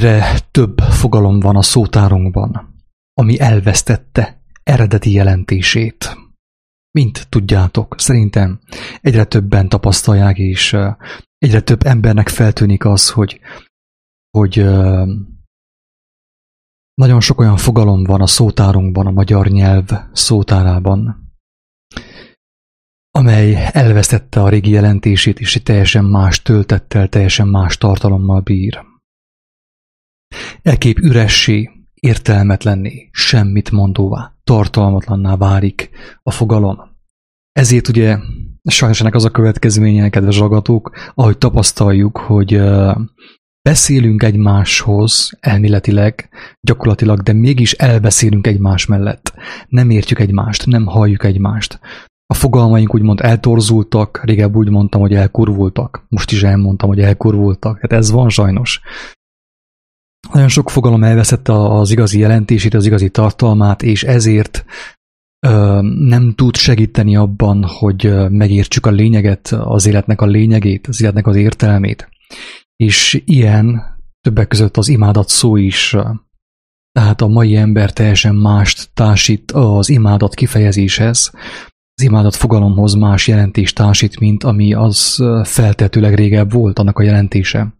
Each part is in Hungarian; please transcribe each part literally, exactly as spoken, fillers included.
Egyre több fogalom van a szótárunkban, ami elvesztette eredeti jelentését. Mint tudjátok, szerintem egyre többen tapasztalják, és egyre több embernek feltűnik az, hogy, hogy nagyon sok olyan fogalom van a szótárunkban, a magyar nyelv szótárában, amely elvesztette a régi jelentését, és egy teljesen más töltettel, teljesen más tartalommal bír. Ekképp üressé, értelmetlenné, semmit mondóvá, tartalmatlanná válik a fogalom. Ezért ugye sajnos ennek az a következménye, kedves hallgatók, ahogy tapasztaljuk, hogy beszélünk egymáshoz elméletileg, gyakorlatilag, de mégis elbeszélünk egymás mellett. Nem értjük egymást, nem halljuk egymást. A fogalmaink úgymond eltorzultak, régebb úgy mondtam, hogy elkurvultak. Most is elmondtam, hogy elkurvultak. Hát ez van sajnos. Nagyon sok fogalom elveszette az igazi jelentését, az igazi tartalmát, és ezért ö, nem tud segíteni abban, hogy megértsük a lényeget, az életnek a lényegét, az életnek az értelmét. És ilyen többek között az imádat szó is. Tehát a mai ember teljesen mást társít az imádat kifejezéshez, az imádat fogalomhoz más jelentést társít, mint ami az feltehetőleg régebb volt annak a jelentése.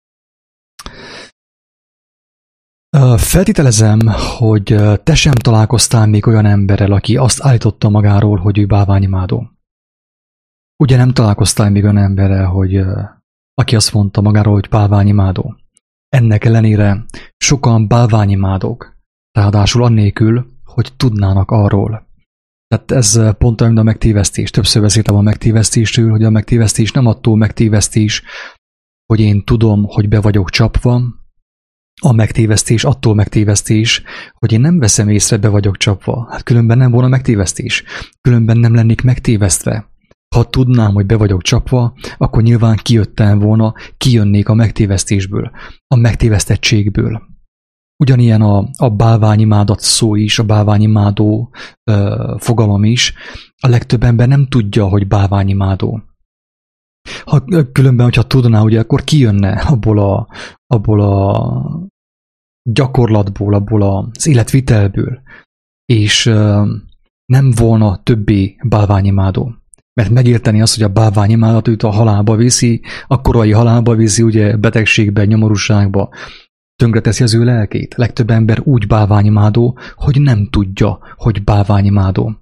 Feltételezem, hogy te sem találkoztál még olyan emberrel, aki azt állította magáról, hogy ő bálványimádó. Ugye nem találkoztál még olyan emberrel, hogy aki azt mondta magáról, hogy bálványimádó. Ennek ellenére sokan bálványimádók, ráadásul annélkül, hogy tudnának arról. Tehát ez pont olyan, a megtévesztés. Többször beszéltem a megtévesztésről, hogy a megtévesztés nem attól megtévesztés, hogy én tudom, hogy be vagyok csapva. A megtévesztés attól megtévesztés, hogy én nem veszem észre, be vagyok csapva. Hát különben nem volna megtévesztés. Különben nem lennék megtévesztve. Ha tudnám, hogy be vagyok csapva, akkor nyilván kijöttem volna, kijönnék a megtévesztésből, a megtévesztettségből. Ugyanilyen a, a bálványimádat szó is, a bálványimádó ö, fogalom is. A legtöbb ember nem tudja, hogy bálványimádó. Ha különben, hogyha tudná, ugye, akkor kijönne abból a, abból a gyakorlatból, abból az életvitelből, és ö, nem volna többé bálványimádó. Mert megérteni azt, hogy a bálványimádat őt a halálba viszi, a korai halálba viszi, ugye betegségbe, nyomorúságba, tönkreteszi az ő lelkét. Legtöbb ember úgy bálványimádó, hogy nem tudja, hogy bálványimádó.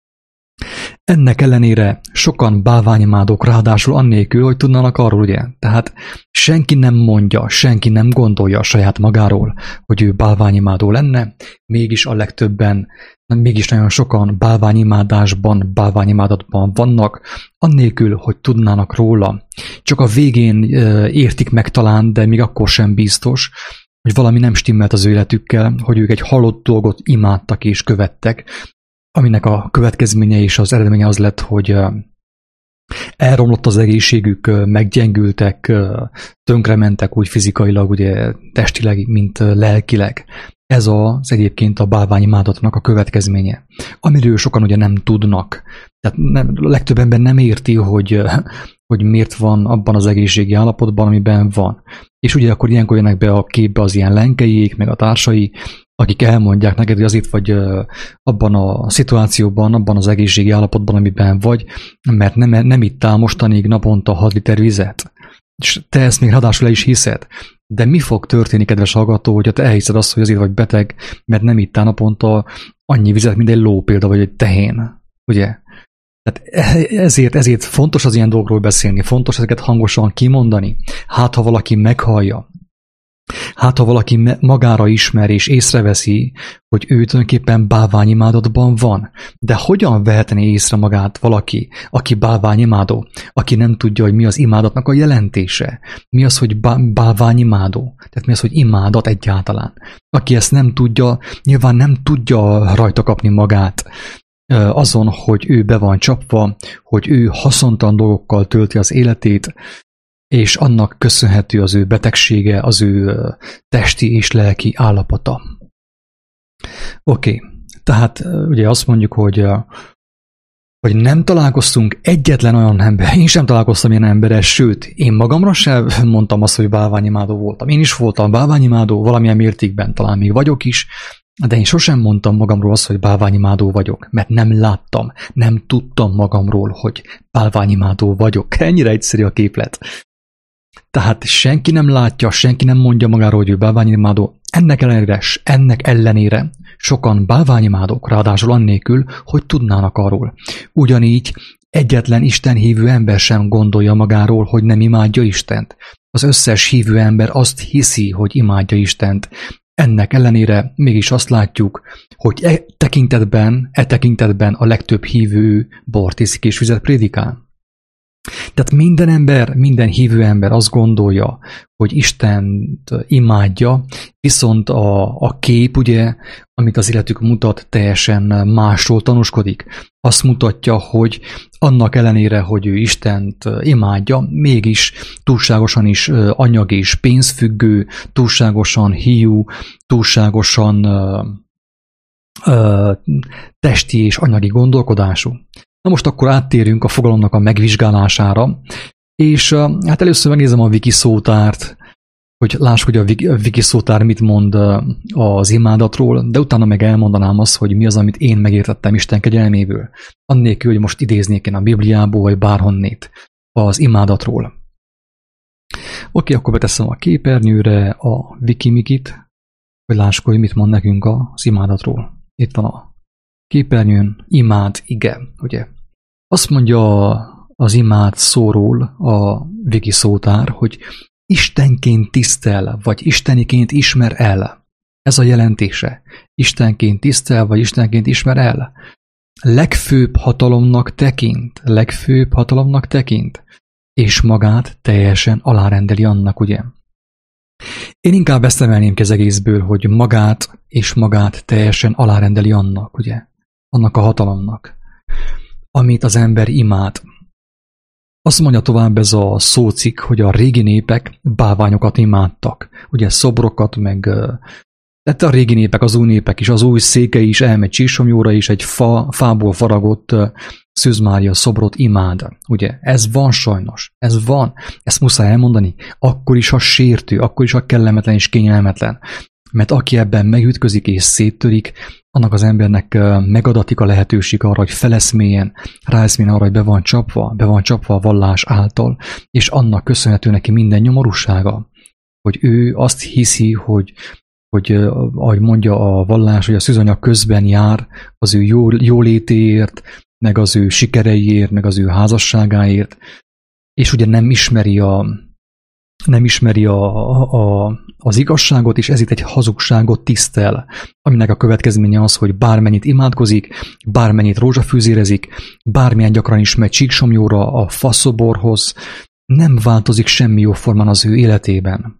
Ennek ellenére sokan bálványimádók, ráadásul annélkül, hogy tudnának arról, ugye. Tehát senki nem mondja, senki nem gondolja a saját magáról, hogy ő bálványimádó lenne, mégis a legtöbben, mégis nagyon sokan bálványimádásban, bálványimádatban vannak, annélkül, hogy tudnának róla. Csak a végén értik meg talán, de még akkor sem biztos, hogy valami nem stimmelt az ő életükkel, hogy ők egy halott dolgot imádtak és követtek, aminek a következménye és az eredménye az lett, hogy elromlott az egészségük, meggyengültek, tönkrementek úgy fizikailag, ugye testileg, mint lelkileg. Ez az egyébként a bálványimádatnak a következménye, amiről sokan ugye nem tudnak. Tehát nem, a legtöbb ember nem érti, hogy, hogy miért van abban az egészségi állapotban, amiben van. És ugye akkor ilyenkor jönnek be a képbe az ilyen lenkeiék, meg a társai, akik elmondják neked, hogy azért vagy abban a szituációban, abban az egészségi állapotban, amiben vagy, mert nem, nem ittál mostanig naponta hat liter vizet. És te ezt még ráadásul le is hiszed. De mi fog történni, kedves hallgató, hogyha te elhiszed azt, hogy azért vagy beteg, mert nem ittál naponta annyi vizet, mint egy ló példa, vagy egy tehén. Ugye? Tehát ezért, ezért fontos az ilyen dolgokról beszélni, fontos ezeket hangosan kimondani. Hát, ha valaki meghallja, hát, ha valaki magára ismer és észreveszi, hogy ő tulajdonképpen bálványimádatban van. De hogyan vehetné észre magát valaki, aki bálványimádó, aki nem tudja, hogy mi az imádatnak a jelentése? Mi az, hogy bálványimádó? Tehát mi az, hogy imádat egyáltalán? Aki ezt nem tudja, nyilván nem tudja rajta kapni magát azon, hogy ő be van csapva, hogy ő haszontalan dolgokkal tölti az életét, és annak köszönhető az ő betegsége, az ő testi és lelki állapota. Oké, okay. Tehát ugye azt mondjuk, hogy, hogy nem találkoztunk egyetlen olyan ember, én sem találkoztam ilyen emberrel, sőt, én magamra sem mondtam azt, hogy bálványimádó voltam. Én is voltam bálványimádó, valamilyen mértékben talán még vagyok is, de én sosem mondtam magamról azt, hogy bálványimádó vagyok, mert nem láttam, nem tudtam magamról, hogy bálványimádó vagyok. Ennyire egyszerű a képlet. Tehát senki nem látja, senki nem mondja magáról, hogy ő bálványimádó. Ennek ellenére, ennek ellenére sokan bálványimádók, ráadásul annélkül, hogy tudnának arról. Ugyanígy egyetlen Isten hívő ember sem gondolja magáról, hogy nem imádja Istent. Az összes hívő ember azt hiszi, hogy imádja Istent. Ennek ellenére mégis azt látjuk, hogy e tekintetben, e tekintetben a legtöbb hívő bort iszik és vizet prédikál. Tehát minden ember, minden hívő ember azt gondolja, hogy Istent imádja, viszont a, a kép, ugye, amit az életük mutat, teljesen másról tanúskodik. Azt mutatja, hogy annak ellenére, hogy ő Istent imádja, mégis túlságosan is anyag és pénzfüggő, túlságosan hiú, túlságosan ö, ö, testi és anyagi gondolkodású. Na most akkor áttérünk a fogalomnak a megvizsgálására, és hát először megnézem a wiki szótárt, hogy láss, hogy a wiki szótár mit mond az imádatról, de utána meg elmondanám azt, hogy mi az, amit én megértettem Isten kegyelméből, annélkül, hogy most idéznék én a Bibliából, vagy bárhonnét az imádatról. Oké, akkor beteszem a képernyőre a Wikimikit, hogy láss, hogy mit mond nekünk az imádatról. Itt van a képernyőn, imád, ige, ugye. Azt mondja az imád szóról a wiki szótár, hogy Istenként tisztel, vagy isteniként ismer el. Ez a jelentése. Istenként tisztel, vagy Istenként ismer el. Legfőbb hatalomnak tekint, legfőbb hatalomnak tekint, és magát teljesen alárendeli annak, ugye. Én inkább ezt emelném ki az egészből, hogy magát és magát teljesen alárendeli annak, ugye, annak a hatalomnak, amit az ember imád. Azt mondja tovább ez a szócikk, hogy a régi népek bálványokat imádtak, ugye szobrokat, meg tehát a régi népek, az új népek is, az új székei is elmegy Csíksomjóra is, egy fa, fából faragott Szűz Mária szobrot imád. Ugye, ez van sajnos, ez van, ezt muszáj elmondani, akkor is, ha sértő, akkor is, ha kellemetlen és kényelmetlen. Mert aki ebben megütközik és széttörik, annak az embernek megadatik a lehetőség arra, hogy feleszméljen, ráeszméljen arra, hogy be van csapva, be van csapva a vallás által, és annak köszönhető neki minden nyomorúsága, hogy ő azt hiszi, hogy hogy ahogy mondja a vallás, hogy a szűzanya közben jár az ő jólétéért, meg az ő sikereiért, meg az ő házasságáért, és ugye nem ismeri a, nem ismeri a, a, az igazságot, és ezért egy hazugságot tisztel, aminek a következménye az, hogy bármennyit imádkozik, bármennyit rózsafűzérezik, bármilyen gyakran is megy Csíksomjóra a faszoborhoz, nem változik semmi jóformán az ő életében.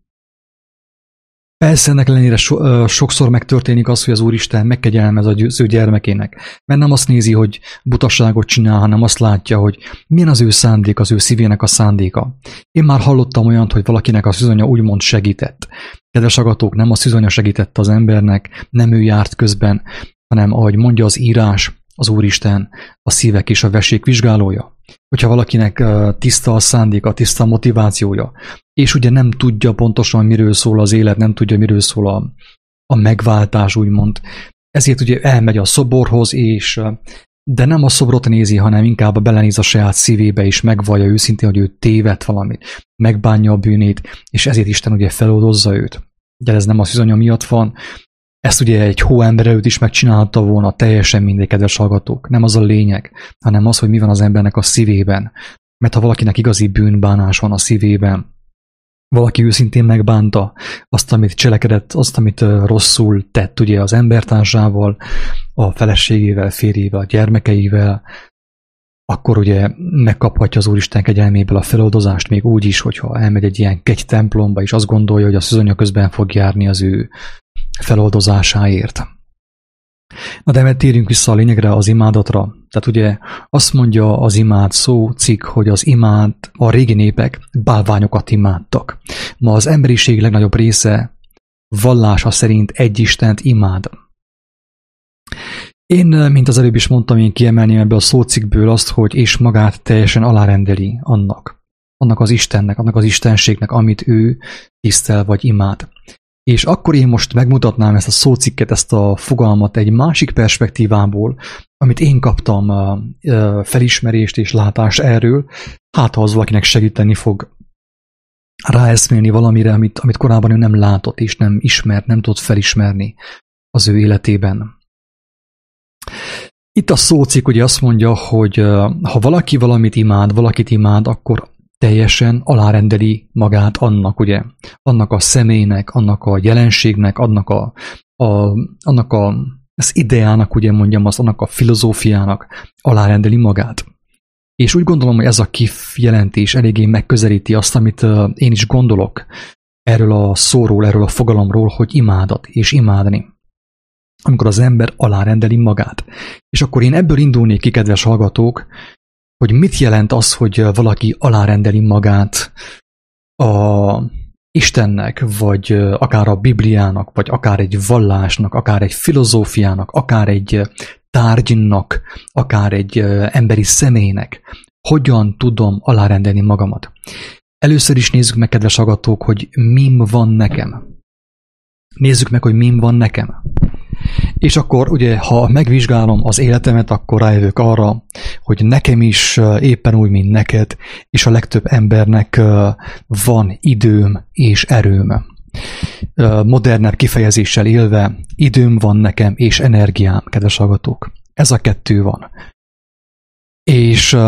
Persze ennek ellenére so, ö, sokszor megtörténik az, hogy az Úristen megkegyelmez az ő gyermekének, mert nem azt nézi, hogy butaságot csinál, hanem azt látja, hogy milyen az ő szándék, az ő szívének a szándéka. Én már hallottam olyant, hogy valakinek a szűzanya úgymond segített. Kedves hallgatók, nem a szűzanya segített az embernek, nem ő járt közben, hanem ahogy mondja az írás, az Úristen a szívek és a vesék vizsgálója. Hogyha valakinek tiszta a szándéka, tiszta a motivációja, és ugye nem tudja pontosan, miről szól az élet, nem tudja, miről szól a, a megváltás, úgymond. Ezért ugye elmegy a szoborhoz, és, de nem a szobrot nézi, hanem inkább belenéz a saját szívébe, és megvallja őszintén, hogy ő tévedt valamit, megbánja a bűnét, és ezért Isten ugye feloldozza őt. De ez nem a szűzanya miatt van, ezt ugye egy hóember előtt is megcsinálta volna, teljesen mindegy, kedves hallgatók. Nem az a lényeg, hanem az, hogy mi van az embernek a szívében. Mert ha valakinek igazi bűnbánás van a szívében, valaki őszintén megbánta azt, amit cselekedett, azt, amit rosszul tett ugye az embertársával, a feleségével, férjével, a gyermekeivel, akkor ugye megkaphatja az Úristen kegyelméből a feloldozást, még úgy is, hogyha elmegy egy ilyen kegy templomba, és azt gondolja, hogy a szűzanya közben fog járni az ő feloldozásáért. Na de térjünk vissza a lényegre, az imádatra. Tehát ugye azt mondja az imád szó cikk, hogy az imád, a régi népek bálványokat imádtak. Ma az emberiség legnagyobb része vallása szerint egy Istent imád. Én, mint az előbb is mondtam, én kiemelném ebből a szócikkből azt, hogy és magát teljesen alárendeli annak, annak az Istennek, annak az istenségnek, amit ő tisztel vagy imád. És akkor én most megmutatnám ezt a szócikket, ezt a fogalmat egy másik perspektívából, amit én kaptam felismerést és látást erről, hát ha az valakinek segíteni fog ráeszmélni valamire, amit, amit korábban ő nem látott és nem ismert, nem tudott felismerni az ő életében. Itt a szócikk ugye azt mondja, hogy ha valaki valamit imád, valakit imád, akkor teljesen alárendeli magát annak, ugye, annak a személynek, annak a jelenségnek, annak a, a, annak a az ideának, ugye mondjam azt, annak a filozófiának alárendeli magát. És úgy gondolom, hogy ez a kifjelentés eléggé megközelíti azt, amit én is gondolok erről a szóról, erről a fogalomról, hogy imádat és imádni. Amikor az ember alárendeli magát. És akkor én ebből indulnék ki, kedves hallgatók, hogy mit jelent az, hogy valaki alárendeli magát a Istennek, vagy akár a Bibliának, vagy akár egy vallásnak, akár egy filozófiának, akár egy tárgynak, akár egy emberi személynek. Hogyan tudom alárendelni magamat? Először is nézzük meg, kedves hallgatók, hogy mim van nekem. Nézzük meg, hogy mim van nekem. És akkor ugye, ha megvizsgálom az életemet, akkor rájövök arra, hogy nekem is éppen úgy, mint neked, és a legtöbb embernek van időm és erőm. Modernebb kifejezéssel élve, időm van nekem és energiám, kedves hallgatók. Ez a kettő van. És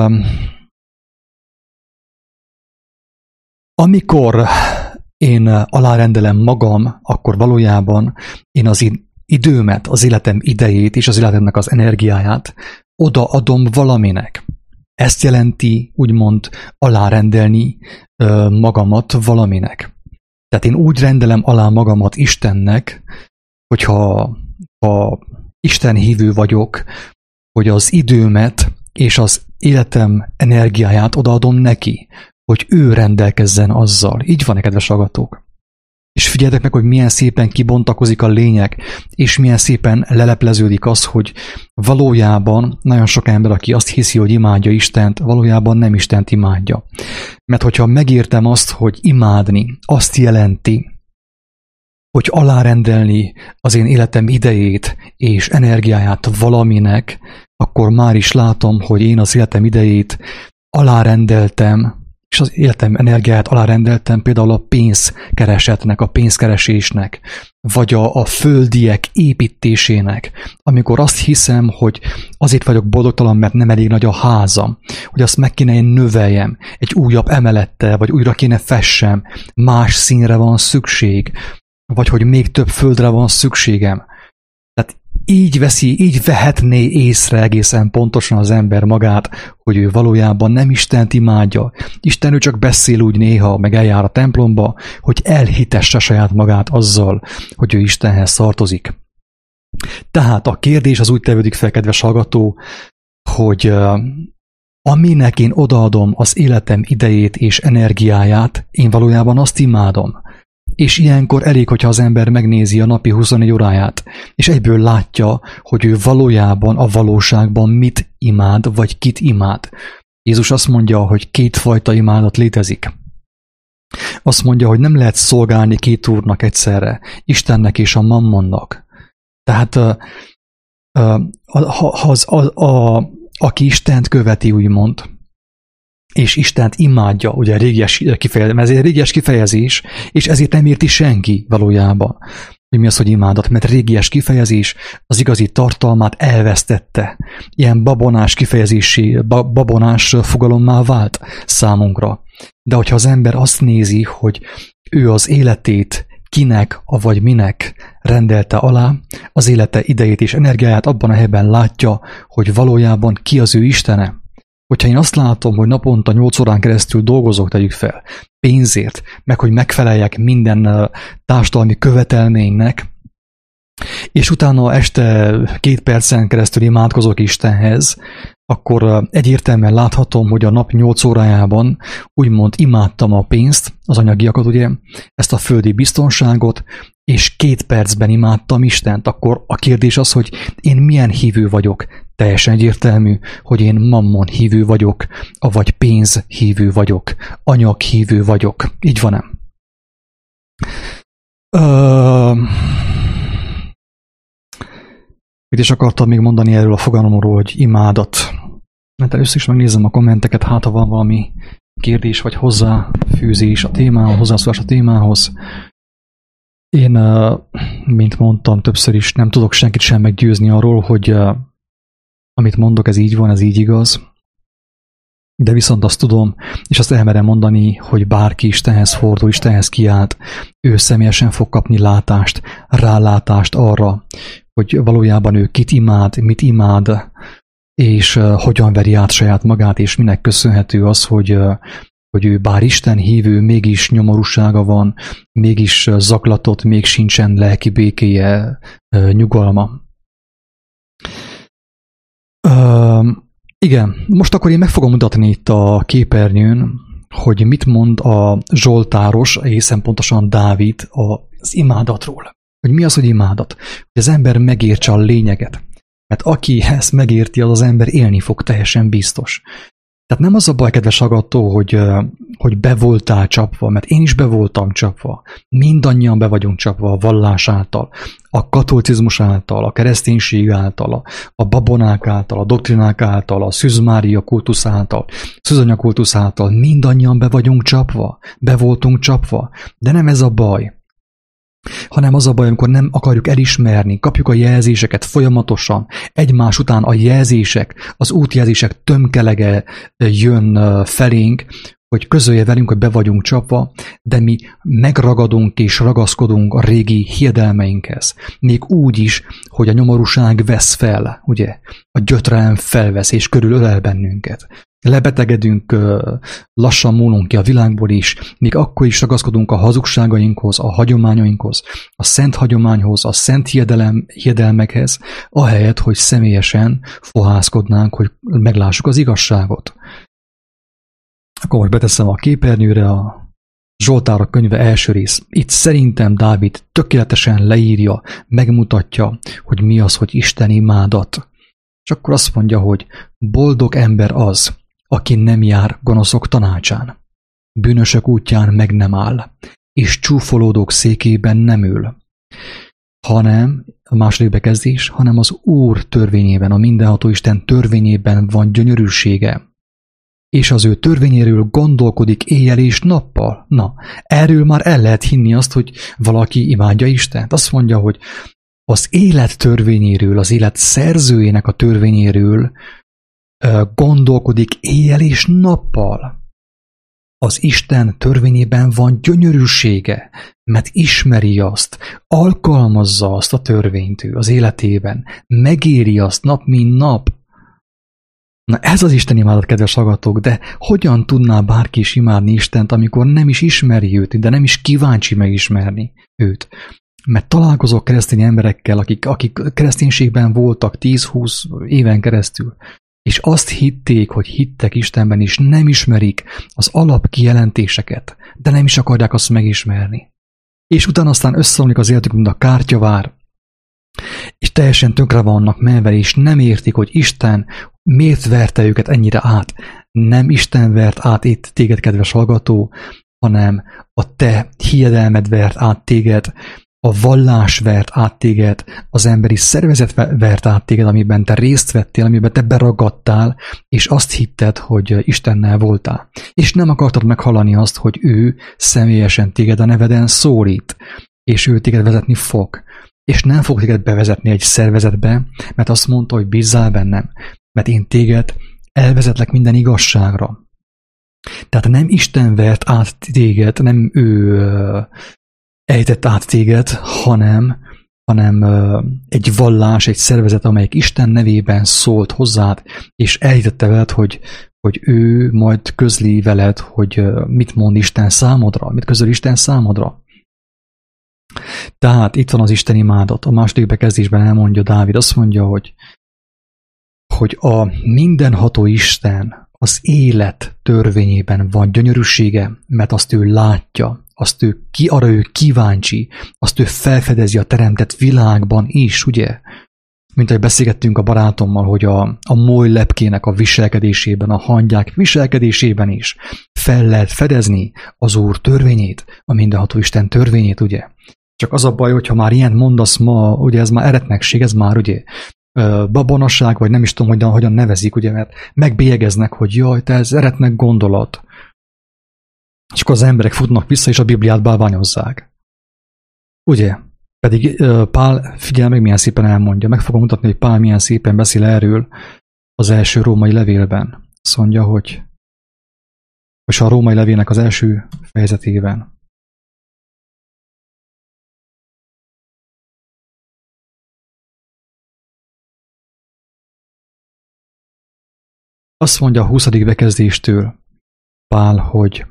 amikor én alárendelem magam, akkor valójában én az időmet, az életem idejét és az életemnek az energiáját odaadom valaminek. Ezt jelenti, úgymond, alárendelni ö, magamat valaminek. Tehát én úgy rendelem alá magamat Istennek, hogyha ha Isten hívő vagyok, hogy az időmet és az életem energiáját odaadom neki, hogy ő rendelkezzen azzal. Így van-e, kedves hallgatók? És figyeljetek meg, hogy milyen szépen kibontakozik a lényeg, és milyen szépen lelepleződik az, hogy valójában nagyon sok ember, aki azt hiszi, hogy imádja Istent, valójában nem Istent imádja. Mert hogyha megértem azt, hogy imádni, azt jelenti, hogy alárendelni az én életem idejét és energiáját valaminek, akkor már is látom, hogy én az életem idejét alárendeltem, és az életem energiáját alárendeltem például a pénzkeresetnek, a pénzkeresésnek, vagy a, a földiek építésének, amikor azt hiszem, hogy azért vagyok boldogtalan, mert nem elég nagy a házam, hogy azt meg kéne én növeljem, egy újabb emelettel, vagy újra kéne fessem, más színre van szükség, vagy hogy még több földre van szükségem. Tehát így veszi, így vehetné észre egészen pontosan az ember magát, hogy ő valójában nem Istent imádja. Isten ő csak beszél úgy néha, meg eljár a templomba, hogy elhitesse saját magát azzal, hogy ő Istenhez tartozik. Tehát a kérdés az úgy tevődik fel, kedves hallgató, hogy uh, aminek én odaadom az életem idejét és energiáját, én valójában azt imádom. És ilyenkor elég, hogyha az ember megnézi a napi huszonnégy óráját, és egyből látja, hogy ő valójában a valóságban mit imád, vagy kit imád. Jézus azt mondja, hogy kétfajta imádat létezik. Azt mondja, hogy nem lehet szolgálni két úrnak egyszerre, Istennek és a mammonnak. Tehát ha az, a, a, aki Istent követi, úgymond, és Istent imádja, ugye régies kifejezés, ez egy régies kifejezés, és ezért nem érti senki valójában, hogy mi az, hogy imádat, mert régies kifejezés az igazi tartalmát elvesztette. Ilyen babonás kifejezési, babonás fogalommá vált számunkra. De hogyha az ember azt nézi, hogy ő az életét kinek, avagy minek rendelte alá, az élete idejét és energiáját abban a helyben látja, hogy valójában ki az ő Istene. Hogyha én azt látom, hogy naponta nyolc órán keresztül dolgozok, tegyük fel, pénzért, meg hogy megfeleljek minden társadalmi követelménynek, és utána este két percen keresztül imádkozok Istenhez, akkor egyértelműen láthatom, hogy a nap nyolc órájában úgymond imádtam a pénzt, az anyagiakat, ugye, ezt a földi biztonságot, és két percben imádtam Istent, akkor a kérdés az, hogy én milyen hívő vagyok. Teljesen egyértelmű, hogy én mammon hívő vagyok, avagy pénz hívő vagyok, anyag hívő vagyok. Így van-e? Uh, mit is akartam még mondani erről a fogalomról, hogy imádat? Mert először is megnézem a kommenteket, hát ha van valami kérdés vagy hozzáfűzés a témához, hozzászólás a témához. Én, mint mondtam többször is, nem tudok senkit sem meggyőzni arról, hogy amit mondok, ez így van, ez így igaz. De viszont azt tudom, és azt elmerem mondani, hogy bárki Istenhez fordul, Istenhez kiált, ő személyesen fog kapni látást, rálátást arra, hogy valójában ő kit imád, mit imád, és uh, hogyan veri át saját magát, és minek köszönhető az, hogy, uh, hogy ő bár Isten hívő, mégis nyomorúsága van, mégis uh, zaklatott, még sincsen lelki békéje, uh, nyugalma. Uh, igen, most akkor én meg fogom mutatni itt a képernyőn, hogy mit mond a Zsoltáros, egészen pontosan Dávid az imádatról. Hogy mi az, hogy imádat? Hogy az ember megértse a lényeget. Mert aki ezt megérti, az az ember élni fog, teljesen biztos. Tehát nem az a baj, kedves hallgató, hogy, hogy be voltál csapva, mert én is be voltam csapva. Mindannyian be vagyunk csapva a vallás által, a katolicizmus által, a kereszténység által, a, a babonák által, a doktrinák által, a szűzmária kultusz által, szűzanya kultusz által. Mindannyian be vagyunk csapva, be voltunk csapva. De nem ez a baj. Hanem az a baj, amikor nem akarjuk elismerni, kapjuk a jelzéseket folyamatosan, egymás után a jelzések, az útjelzések tömkelege jön felénk, hogy közölje velünk, hogy be vagyunk csapva, de mi megragadunk és ragaszkodunk a régi hiedelmeinkhez. Még úgy is, hogy a nyomorúság vesz fel, ugye? A gyötrelem felvesz és körülölel bennünket. Lebetegedünk, lassan múlunk ki a világból is, még akkor is ragaszkodunk a hazugságainkhoz, a hagyományainkhoz, a szent hagyományhoz, a szent hiedelem, hiedelmekhez, ahelyett, hogy személyesen fohászkodnánk, hogy meglássuk az igazságot. Akkor most beteszem a képernyőre a Zsoltárok könyve első rész. Itt szerintem Dávid tökéletesen leírja, megmutatja, hogy mi az, hogy Isten imádat. És akkor azt mondja, hogy boldog ember az, aki nem jár gonoszok tanácsán, bűnösök útján meg nem áll, és csúfolódók székében nem ül, hanem, a második bekezdés, hanem az Úr törvényében, a mindenható Isten törvényében van gyönyörűsége, és az ő törvényéről gondolkodik éjjel és nappal. Na, erről már el lehet hinni azt, hogy valaki imádja Istent. Azt mondja, hogy az élet törvényéről, az élet szerzőjének a törvényéről gondolkodik éjjel és nappal. Az Isten törvényében van gyönyörűsége, mert ismeri azt, alkalmazza azt a törvényt ő az életében, megéri azt nap, mint nap. Na ez az Isten imádat, kedves hallgatók, de hogyan tudná bárki is imádni Istent, amikor nem is ismeri őt, de nem is kíváncsi megismerni őt? Mert találkozok keresztény emberekkel, akik, akik kereszténységben voltak tíz-húsz éven keresztül, és azt hitték, hogy hittek Istenben, és nem ismerik az alapkijelentéseket, de nem is akarják azt megismerni. És utána aztán összeomlik az életük, mint a kártyavár, és teljesen tönkre vannak menve, és nem értik, hogy Isten miért verte őket ennyire át. Nem Isten vert át itt téged, kedves hallgató, hanem a te hiedelmed vert át téged, a vallás vert át téged, az emberi szervezet vert át téged, amiben te részt vettél, amiben te beragadtál, és azt hitted, hogy Istennel voltál. És nem akartad meghallani azt, hogy ő személyesen téged a neveden szólít, és ő téged vezetni fog. És nem fog téged bevezetni egy szervezetbe, mert azt mondta, hogy bízzál bennem, mert én téged elvezetlek minden igazságra. Tehát nem Isten vert át téged, nem ő ejtett át téged, hanem, hanem egy vallás, egy szervezet, amelyik Isten nevében szólt hozzád, és elhittette veled, hogy, hogy ő majd közli veled, hogy mit mond Isten számodra, mit közöl Isten számodra. Tehát itt van az Isten imádat. A második bekezdésben elmondja Dávid, azt mondja, hogy, hogy a mindenható Isten az élet törvényében van gyönyörűsége, mert azt ő látja, azt ő ki, arra ő kíváncsi, azt ő felfedezi a teremtett világban is, ugye? Mint ahogy beszélgettünk a barátommal, hogy a, a moly lepkének a viselkedésében, a hangyák viselkedésében is fel lehet fedezni az Úr törvényét, a mindenható Isten törvényét, ugye? Csak az a baj, hogyha már ilyen mondasz ma, ugye ez már eretnekség, ez már ugye babonasság, vagy nem is tudom, hogyan, hogyan nevezik, ugye, mert megbélyegeznek, hogy jaj, te ez eretnek gondolat. És akkor az emberek futnak vissza, és a Bibliát bálványozzák. Ugye? Pedig Pál, figyelj meg, milyen szépen elmondja. Meg fogom mutatni, hogy Pál milyen szépen beszél erről az első római levélben. Azt mondja, hogy és a római levélnek az első fejezetében. Azt mondja a huszadik bekezdéstől Pál, hogy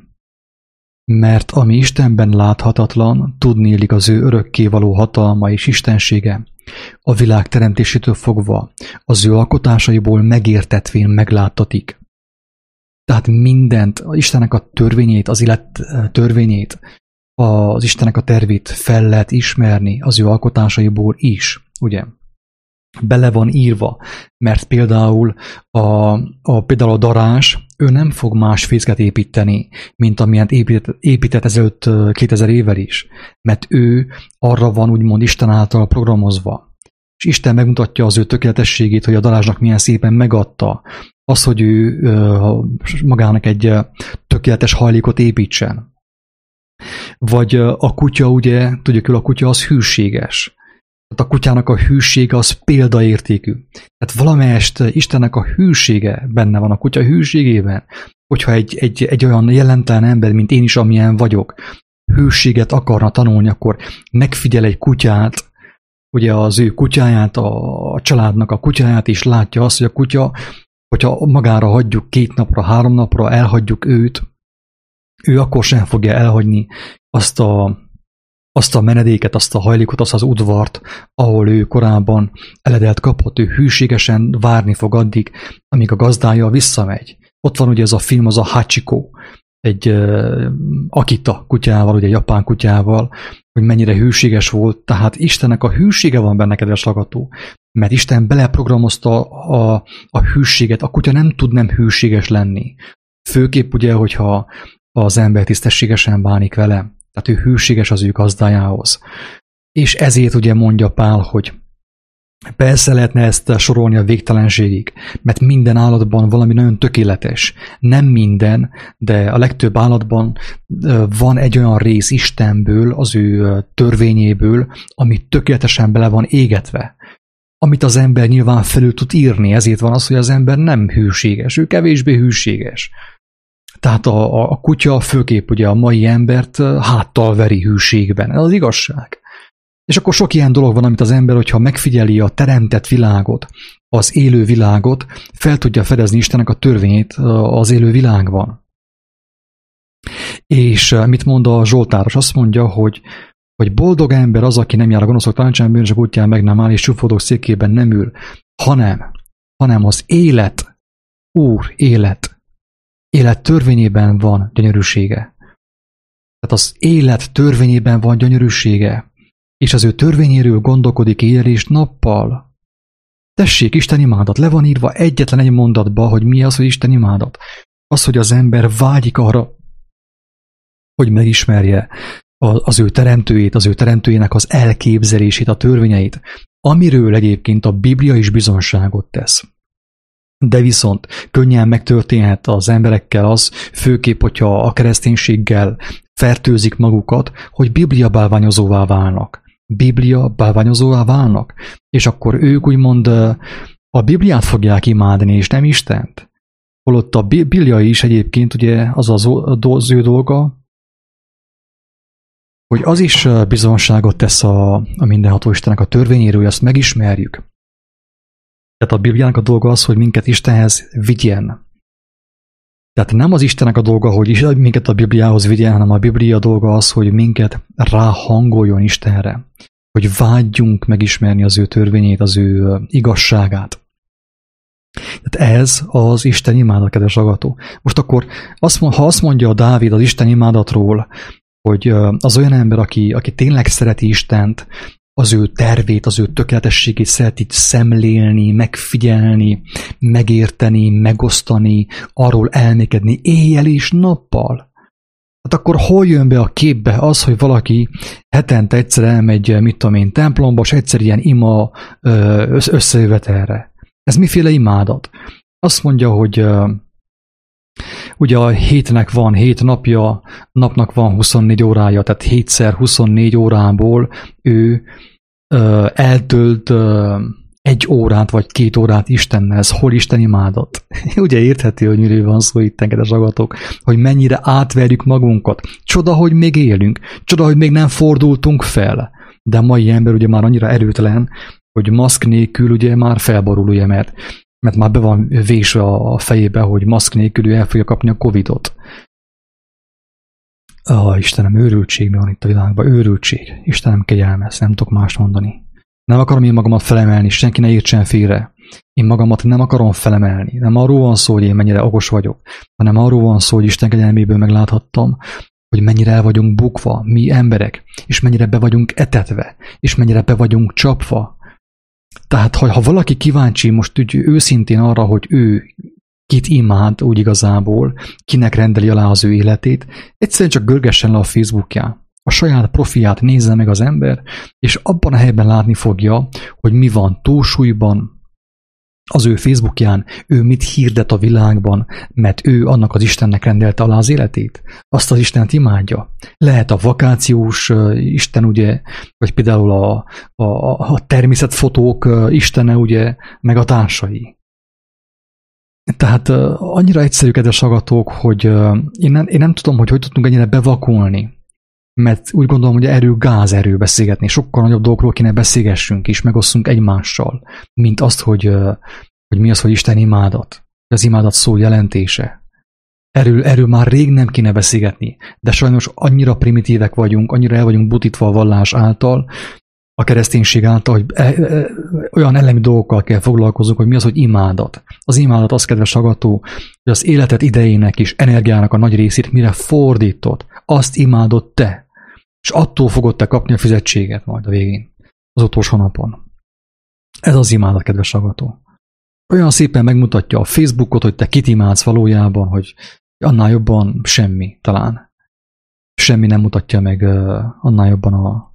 mert ami Istenben láthatatlan, tudniillik az ő örökkévaló hatalma és istensége, a világ teremtésétől fogva, az ő alkotásaiból megértetvén megláttatik. Tehát mindent, Istennek a törvényét, az élet törvényét, az Istennek a tervét fel lehet ismerni az ő alkotásaiból is, ugye? Bele van írva, mert például a, a, például a darás, ő nem fog más fészket építeni, mint amilyet épített, épített ezelőtt kétezer évvel is, mert ő arra van úgymond Isten által programozva. És Isten megmutatja az ő tökéletességét, hogy a darázsnak milyen szépen megadta az, hogy ő magának egy tökéletes hajlékot építsen. Vagy a kutya, ugye, tudjuk, hogy a kutya az hűséges. Tehát a kutyának a hűsége az példaértékű. Tehát valamelyest Istennek a hűsége benne van a kutya hűségében. Hogyha egy, egy, egy olyan jelentelen ember, mint én is, amilyen vagyok, hűséget akarna tanulni, akkor megfigyel egy kutyát, ugye az ő kutyáját, a, a családnak a kutyáját, és látja azt, hogy a kutya, hogyha magára hagyjuk két napra, három napra, elhagyjuk őt, ő akkor sem fogja elhagyni azt a azt a menedéket, azt a hajlékot, azt az udvart, ahol ő korábban eledelt kapott, ő hűségesen várni fog addig, amíg a gazdája visszamegy. Ott van ugye ez a film, az a Hachiko, egy uh, Akita kutyával, ugye japán kutyával, hogy mennyire hűséges volt, tehát Istennek a hűsége van benne, kedves hallgató, mert Isten beleprogramozta a, a hűséget, a kutya nem tud nem hűséges lenni. Főképp ugye, hogyha az ember tisztességesen bánik vele. Tehát ő hűséges az ő gazdájához. És ezért ugye mondja Pál, hogy persze lehetne ezt sorolni a végtelenségig, mert minden állatban valami nagyon tökéletes. Nem minden, de a legtöbb állatban van egy olyan rész Istenből, az ő törvényéből, ami tökéletesen bele van égetve. Amit az ember nyilván felül tud írni, ezért van az, hogy az ember nem hűséges, ő kevésbé hűséges. Tehát a, a kutya főképp ugye a mai embert háttal veri hűségben. Ez az igazság. És akkor sok ilyen dolog van, amit az ember, hogyha megfigyeli a teremtett világot, az élő világot, fel tudja fedezni Istennek a törvényét az élő világban. És mit mond a Zsoltáros? Azt mondja, hogy, hogy boldog ember az, aki nem jár a gonoszok tanácsán, bűnösök útján meg nem áll, és csúfódók székében nem ül, hanem, hanem az élet, Úr, élet, élet törvényében van gyönyörűsége. Tehát az élet törvényében van gyönyörűsége, és az ő törvényéről gondolkodik éjjel és nappal. Tessék, Isten imádat, le van írva egyetlen egy mondatba, hogy mi az, hogy Isten imádat. Az, hogy az ember vágyik arra, hogy megismerje az ő teremtőjét, az ő teremtőjének az elképzelését, a törvényeit, amiről egyébként a Biblia is bizonságot tesz. De viszont könnyen megtörténhet az emberekkel az, főképp, hogyha a kereszténységgel fertőzik magukat, hogy Biblia bálványozóvá válnak. Biblia bálványozóvá válnak, és akkor ők úgymond a Bibliát fogják imádni, és nem Istent. Holott a Biblia is egyébként ugye az az, az ő dolga, hogy az is bizonságot tesz a, a mindenható Istennek a törvényéről, hogy azt megismerjük. Tehát a Bibliának a dolga az, hogy minket Istenhez vigyen. Tehát nem az Istennek a dolga, hogy minket a Bibliához vigyen, hanem a Biblia dolga az, hogy minket ráhangoljon Istenre. Hogy vágyjunk megismerni az ő törvényét, az ő igazságát. Tehát ez az Isten imádat, kedves hallgató. Most akkor, azt, ha azt mondja a Dávid az Isten imádatról, hogy az olyan ember, aki, aki tényleg szereti Istent, az ő tervét, az ő tökéletességét szereti szemlélni, megfigyelni, megérteni, megosztani, arról elmékedni éjjel és nappal. Hát akkor hol jön be a képbe az, hogy valaki hetente egyszer elmegy, mit tudom én, templomba, és egyszer ilyen ima összejövetelre. Ez miféle imádat? Azt mondja, hogy ugye a hétnek van hét napja, napnak van huszonnégy órája, tehát hétszer huszonnégy órából ő ö, eltölt ö, egy órát vagy két órát Istennel. Ez hol Isten imádat? Ugye érthető, hogy miről van szó itt, kedves agatok, hogy mennyire átverjük magunkat. Csoda, hogy még élünk. Csoda, hogy még nem fordultunk fel. De a mai ember ugye már annyira erőtlen, hogy maszk nélkül ugye már felborul, ugye, mert mert már be van vésve a fejébe, hogy maszk nélkül ő el fogja kapni a Covidot. Ah, Istenem, őrültség mi van itt a világban, őrültség. Istenem, kegyelmez, nem tudok mást mondani. Nem akarom én magamat felemelni, senki ne értsen félre. Én magamat nem akarom felemelni. Nem arról van szó, hogy én mennyire okos vagyok, hanem arról van szó, hogy Isten kegyelméből megláthattam, hogy mennyire el vagyunk bukva, mi emberek, és mennyire be vagyunk etetve, és mennyire be vagyunk csapva. Tehát, ha, ha valaki kíváncsi most úgy őszintén arra, hogy ő kit imád úgy igazából, kinek rendeli alá az ő életét, egyszerűen csak görgessen le a Facebookján. A saját profiát nézze meg az ember, és abban a helyben látni fogja, hogy mi van túlsúlyban az ő Facebookján, ő mit hirdet a világban, mert ő annak az Istennek rendelte alá az életét. Azt az Istent imádja. Lehet a vakációs Isten, ugye, vagy például a, a, a természetfotók Istene, ugye, meg a társai. Tehát annyira egyszerű, kedves hallgatók, hogy én nem, én nem tudom, hogy hogy tudtunk ennyire bevakulni. Mert úgy gondolom, hogy erő gázerő beszélgetni. Sokkal nagyobb dolgokról kéne beszélgessünk és megosszunk egymással, mint azt, hogy, hogy mi az, hogy Isten imádat. Az imádat szó jelentése. Erről, erről már rég nem kéne beszélgetni, de sajnos annyira primitívek vagyunk, annyira el vagyunk butítva a vallás által, a kereszténység által, hogy e, e, olyan elemi dolgokkal kell foglalkozunk, hogy mi az, hogy imádat. Az imádat az, kedves hallgató, hogy az életed idejének és energiának a nagy részét mire fordítod, azt imádod te. És attól fogod te kapni a fizetséget majd a végén, az utolsó napon. Ez az imádat, kedves hallgató. Olyan szépen megmutatja a Facebookot, hogy te kit imádsz valójában, hogy annál jobban semmi, talán. Semmi nem mutatja meg uh, annál jobban a,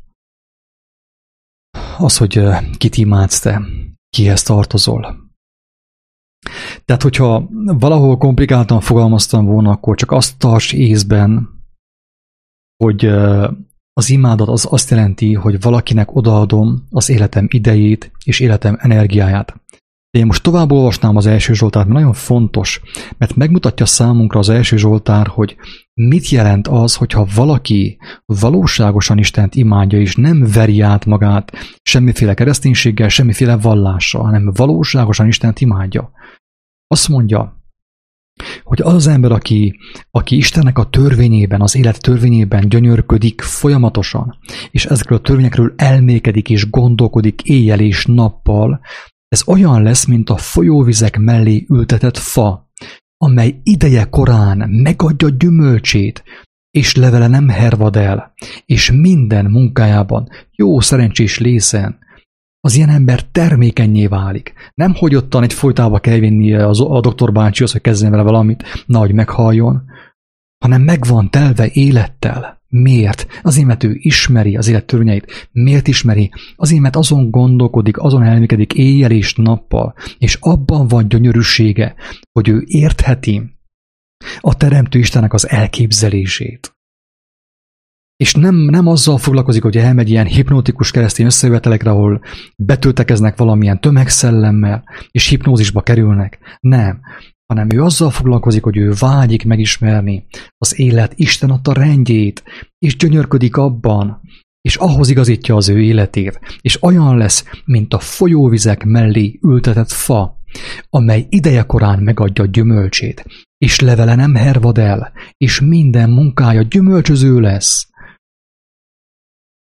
az, hogy uh, kit imádsz te, kihez tartozol. Tehát, hogyha valahol komplikáltan fogalmaztam volna, akkor csak azt tarts észben, hogy az imádat az azt jelenti, hogy valakinek odaadom az életem idejét és életem energiáját. De én most tovább olvasnám az első Zsoltárt, mert nagyon fontos, mert megmutatja számunkra az első Zsoltár, hogy mit jelent az, hogyha valaki valóságosan Istent imádja, és nem veri át magát semmiféle kereszténységgel, semmiféle vallással, hanem valóságosan Istent imádja. Azt mondja, hogy az az ember, aki, aki Istennek a törvényében, az élet törvényében gyönyörködik folyamatosan, és ezekről a törvényekről elmékedik és gondolkodik éjjel és nappal, ez olyan lesz, mint a folyóvizek mellé ültetett fa, amely ideje korán megadja gyümölcsét, és levele nem hervad el, és minden munkájában jó szerencsés lészen az ilyen ember termékenyé válik. Nem, hogy ottan egy folytába kell vinni az, a doktor bácsihoz, hogy kezdjen vele valamit, nehogy meghaljon, hanem meg van telve élettel. Miért? Azért, mert ő ismeri az élet törvényeit. Miért ismeri? Azért, mert azon gondolkodik, azon elmékedik éjjel és nappal, és abban van gyönyörűsége, hogy ő értheti a Teremtő Istennek az elképzelését. És nem, nem azzal foglalkozik, hogy elmegy ilyen hipnotikus keresztény összejövetelekre, ahol betöltekeznek valamilyen tömegszellemmel, és hipnózisba kerülnek. Nem. Hanem ő azzal foglalkozik, hogy ő vágyik megismerni az élet Isten adta rendjét, és gyönyörködik abban, és ahhoz igazítja az ő életét, és olyan lesz, mint a folyóvizek mellé ültetett fa, amely idejekorán megadja gyümölcsét, és levele nem hervad el, és minden munkája gyümölcsöző lesz.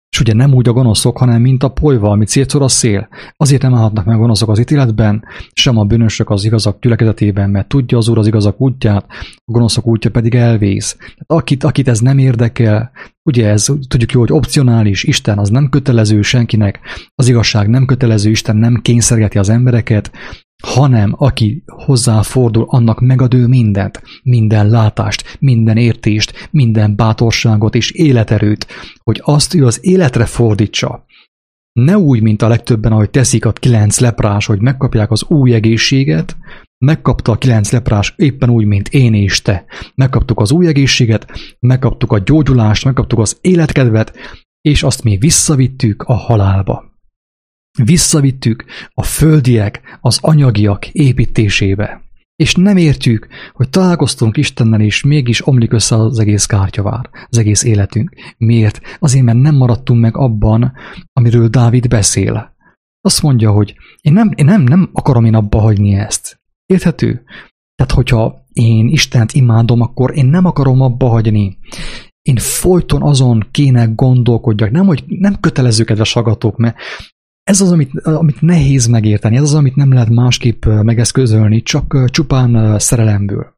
És ugye nem úgy a gonoszok, hanem mint a polyva, amit szétszór a szél. Azért nem állhatnak meg a gonoszok az ítéletben, sem a bűnösök az igazak gyülekezetében, mert tudja az Úr az igazak útját, a gonoszok útja pedig elvész. Akit, akit ez nem érdekel, ugye ez tudjuk jó, hogy opcionális, Isten az nem kötelező senkinek, az igazság nem kötelező, Isten nem kényszergeti az embereket, hanem aki hozzáfordul, annak megad ő mindent, minden látást, minden értést, minden bátorságot és életerőt, hogy azt ő az életre fordítsa. Ne úgy, mint a legtöbben, ahogy teszik a kilenc leprás, hogy megkapják az új egészséget, megkapta a kilenc leprás éppen úgy, mint én és te. Megkaptuk az új egészséget, megkaptuk a gyógyulást, megkaptuk az életkedvet, és azt mi visszavittük a halálba. Visszavittük a földiek, az anyagiak építésébe. És nem értjük, hogy találkoztunk Istennel, és mégis omlik össze az egész kártyavár, az egész életünk. Miért? Azért, mert nem maradtunk meg abban, amiről Dávid beszél. Azt mondja, hogy én nem, én nem, nem akarom én abba hagyni ezt. Érthető? Tehát, hogyha én Istent imádom, akkor én nem akarom abba hagyni. Én folyton azon kéne gondolkodjak. Nem, hogy nem kötelező, kedves hallgatók, mert ez az, amit, amit nehéz megérteni, ez az, amit nem lehet másképp megeszközölni, csak csupán szerelemből.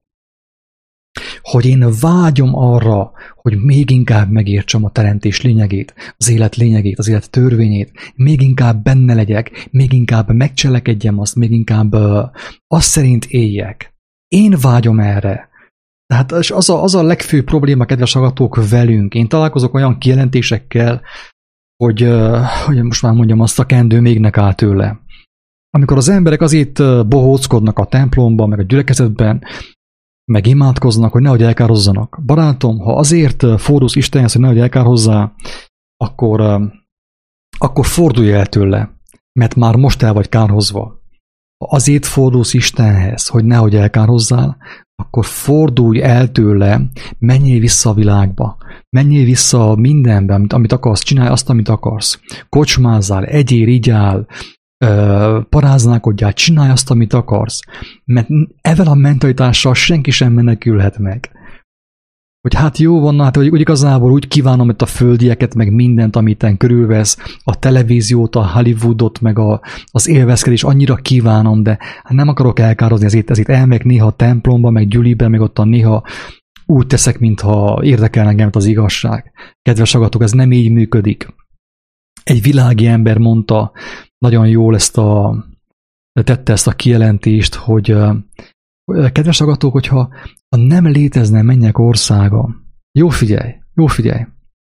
Hogy én vágyom arra, hogy még inkább megértsem a teremtés lényegét, az élet lényegét, az élet törvényét, még inkább benne legyek, még inkább megcselekedjem azt, még inkább uh, azt szerint éljek. Én vágyom erre. Tehát az a, az a legfőbb probléma, kedves hallgatók, velünk. Én találkozok olyan kijelentésekkel, hogy, hogy most már mondjam, azt a kendő mégnek áll tőle. Amikor az emberek azért bohóckodnak a templomban, meg a gyülekezetben, meg imádkoznak, hogy nehogy elkározzanak. Barátom, ha azért fordulsz Istenhez, hogy nehogy elkárhozzá, akkor, akkor fordulj el tőle, mert már most el vagy kárhozva. Ha azért fordulsz Istenhez, hogy nehogy elkárhozzál, akkor fordulj el tőle, menjél vissza a világba, menjél vissza mindenbe, amit, amit akarsz, csinálj azt, amit akarsz. Kocsmázzál, egyél, igyál, paráználkodjál, csinálj azt, amit akarsz. Mert ezzel a mentalitással senki sem menekülhet meg. Hogy hát jó van, hát hogy úgy igazából úgy kívánom itt a földieket, meg mindent, amit itten körülvesz, a televíziót, a Hollywoodot, meg a, az élvezkedés, annyira kívánom, de hát nem akarok elkározni, ezért, ezért elmegyek néha a templomba, meg gyülibe, meg ott a néha úgy teszek, mintha érdekel engem az igazság. Kedves hallgatók, ez nem így működik. Egy világi ember mondta, nagyon jól ezt a, tette ezt a kijelentést, hogy kedves hallgatók, hogyha ha nem létezne mennyek országa, jó figyelj, jó figyelj,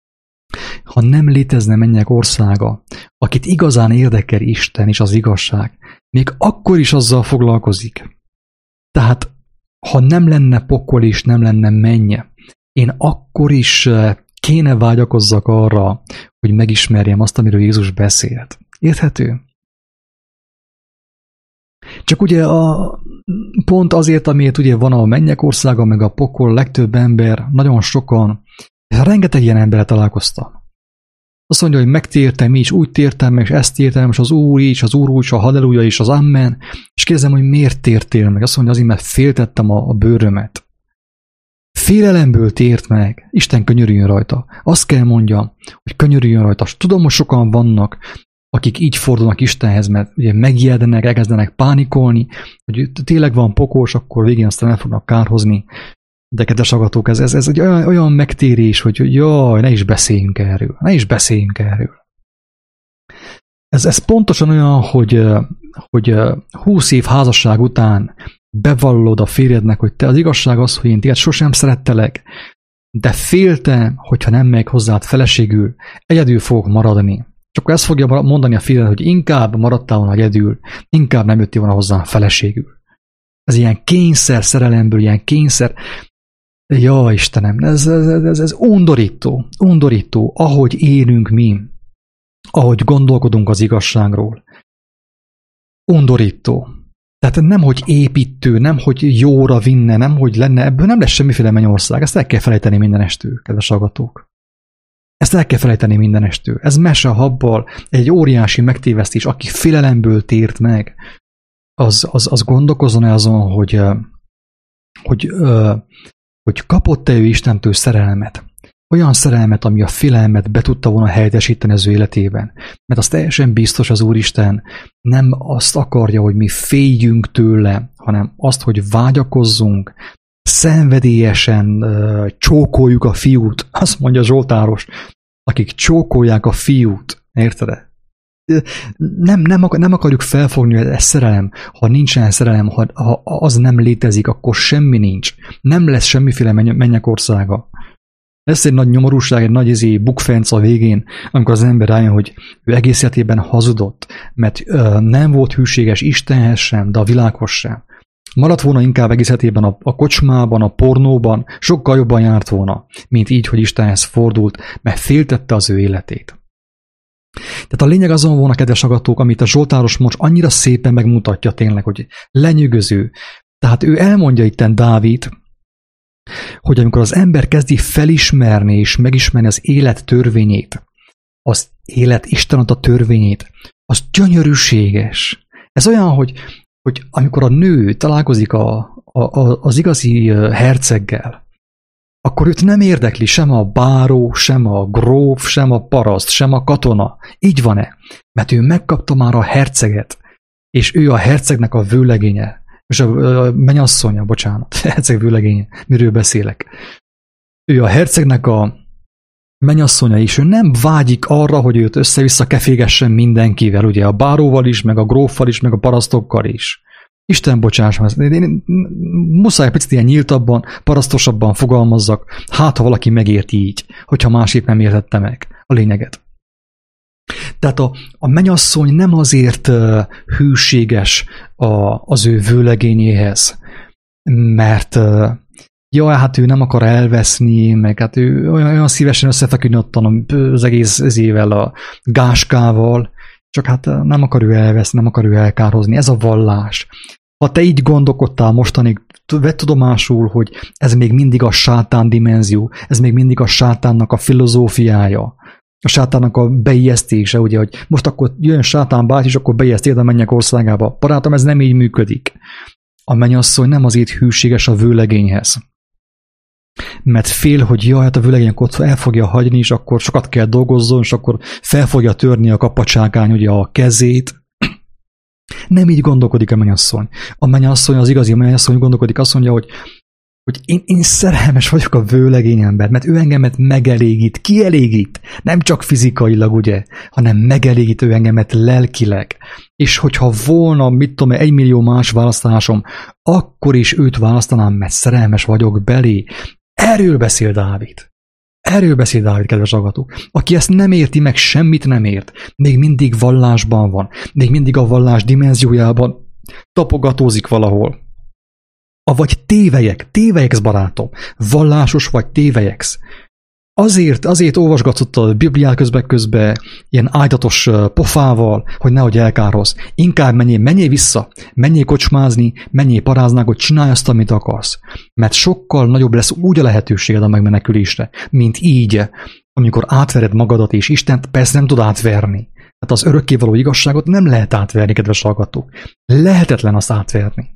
ha nem létezne mennyek országa, akit igazán érdekel Isten és az igazság, még akkor is azzal foglalkozik. Tehát, ha nem lenne pokol és nem lenne mennye, én akkor is kéne vágyakozzak arra, hogy megismerjem azt, amiről Jézus beszélt. Érthető? Csak ugye a, pont azért, amiért ugye van a mennyek országa, meg a pokol, legtöbb ember, nagyon sokan, rengeteg ilyen emberre találkoztam. Azt mondja, hogy megtértem is, úgy tértem meg, és ezt tértem, és az Úr is, az Úr úgy, a halleluja is, az amen, és kérdezem, hogy miért tértél meg? Azt mondja, azért, mert féltettem a, a bőrömet. Félelemből tért meg, Isten könyörüljön rajta. Azt kell mondjam, hogy könyörüljön rajta. Tudom, hogy sokan vannak, akik így fordulnak Istenhez, mert ugye megijednek, elkezdenek pánikolni, hogy tényleg van pokol, akkor végén aztán el fognak kárhozni. De kedves hallgatók, ez, ez, ez egy olyan, olyan megtérés, hogy jaj, ne is beszéljünk erről, ne is beszéljünk erről. Ez, ez pontosan olyan, hogy, hogy húsz év házasság után bevallod a férjednek, hogy te az igazság az, hogy én téged sosem szerettelek, de féltem, hogyha nem megyek hozzád feleségül, egyedül fogok maradni. És akkor ezt fogja mondani a férjed, hogy inkább maradtál volna egyedül, inkább nem jöttél volna hozzám feleségül. Ez ilyen kényszer szerelemből, ilyen kényszer. Ja, Istenem, ez, ez, ez, ez undorító, undorító, ahogy élünk mi, ahogy gondolkodunk az igazságról. Undorító. Tehát nem, hogy építő, nem, hogy jóra vinne, nem, hogy lenne, ebből nem lesz semmiféle mennyország. Ezt el kell felejteni mindenestől, kedves hallgatók. Ezt el kell felejteni mindenestől. Ez mese a habbal, egy óriási megtévesztés, aki félelemből tért meg, az, az, az gondolkozzon-e azon, hogy, hogy, hogy kapott-e ő Istentől szerelmet. olyan szerelmet, ami a félelmet be tudta volna helyettesíteni az ő életében. Mert az teljesen biztos, az Úristen nem azt akarja, hogy mi féljünk tőle, hanem azt, hogy vágyakozzunk, szenvedélyesen uh, csókoljuk a fiút. Azt mondja Zsoltáros, akik csókolják a fiút. Érted? Nem, nem, nem akarjuk felfogni, hogy ez szerelem. Ha nincsen szerelem, ha, ha az nem létezik, akkor semmi nincs. Nem lesz semmiféle mennyek országa. Lesz egy nagy nyomorúság, egy nagy izé bukfenc a végén, amikor az ember rájön, hogy ő egész életében hazudott, mert ö, nem volt hűséges Istenhez sem, de a világhoz sem. Maradt volna inkább egész életében a, a kocsmában, a pornóban, sokkal jobban járt volna, mint így, hogy Istenhez fordult, mert féltette az ő életét. Tehát a lényeg azon volna, kedves hallgatók, amit a Zsoltáros most annyira szépen megmutatja tényleg, hogy lenyűgöző. Tehát ő elmondja itten Dávid, hogy amikor az ember kezdi felismerni és megismerni az élet törvényét, az élet Isten adta törvényét, az gyönyörűséges. Ez olyan, hogy, hogy amikor a nő találkozik a, a, a, az igazi herceggel, akkor őt nem érdekli sem a báró, sem a gróf, sem a paraszt, sem a katona. Így van-e? Mert ő megkapta már a herceget, és ő a hercegnek a vőlegénye. És a mennyasszonya, bocsánat, herceg vőlegénye, miről beszélek. Ő a hercegnek a mennyasszonya is, ő nem vágyik arra, hogy őt össze-vissza kefégessen mindenkivel, ugye a báróval is, meg a gróffal is, meg a parasztokkal is. Isten bocsáss, én muszáj picit ilyen nyíltabban, parasztosabban fogalmazzak, hát ha valaki megérti így, hogyha másképp nem értette meg a lényeget. Tehát a, a mennyasszony nem azért uh, hűséges a, az ő vőlegényéhez, mert uh, jaj, hát ő nem akar elveszni, meg hát ő olyan, olyan szívesen összefeküdni ottan az egész ezével, a gáskával, csak hát nem akar ő elveszni, nem akar ő elkárhozni. Ez a vallás. Ha te így gondolkodtál mostanig, vedd tudomásul, hogy ez még mindig a sátán dimenzió, ez még mindig a sátánnak a filozófiája, a sátánnak a beijesztése, ugye, hogy most akkor jön sátán bácsi, és akkor beijesztél a mennyek országába. Barátom, ez nem így működik. A mennyasszony nem azért hűséges a vőlegényhez, mert fél, hogy jaj, hát a vőlegény akkor el fogja hagyni, és akkor sokat kell dolgozzon, és akkor fel fogja törni a kapacsákány ugye a kezét. Nem így gondolkodik a mennyasszony. A mennyasszony, az igazi mennyasszony gondolkodik, azt mondja, hogy, hogy én, én szerelmes vagyok a vőlegény ember, mert ő engemet megelégít, kielégít, nem csak fizikailag, ugye, hanem megelégít ő engemet lelkileg. És hogyha volna, mit tudom, egy millió más választásom, akkor is őt választanám, mert szerelmes vagyok belé. Erről beszél Dávid. Erről beszél Dávid, kedves hallgatók. Aki ezt nem érti, meg semmit nem ért, még mindig vallásban van, még mindig a vallás dimenziójában tapogatózik valahol. Avagy tévelyek, tévelyeksz, barátom. Vallásos vagy tévelyeksz. Azért, azért olvasgatott a Bibliát közben-közben ilyen ájtatos pofával, hogy nehogy elkározz. Inkább menjél, menjél vissza, menjél kocsmázni, menjél paráznák, hogy csinálj azt, amit akarsz. Mert sokkal nagyobb lesz úgy a lehetőséged a megmenekülésre, mint így, amikor átvered magadat és Istent, persze nem tud átverni. Tehát az örökkévaló igazságot nem lehet átverni, kedves hallgatók. Lehetetlen azt átverni.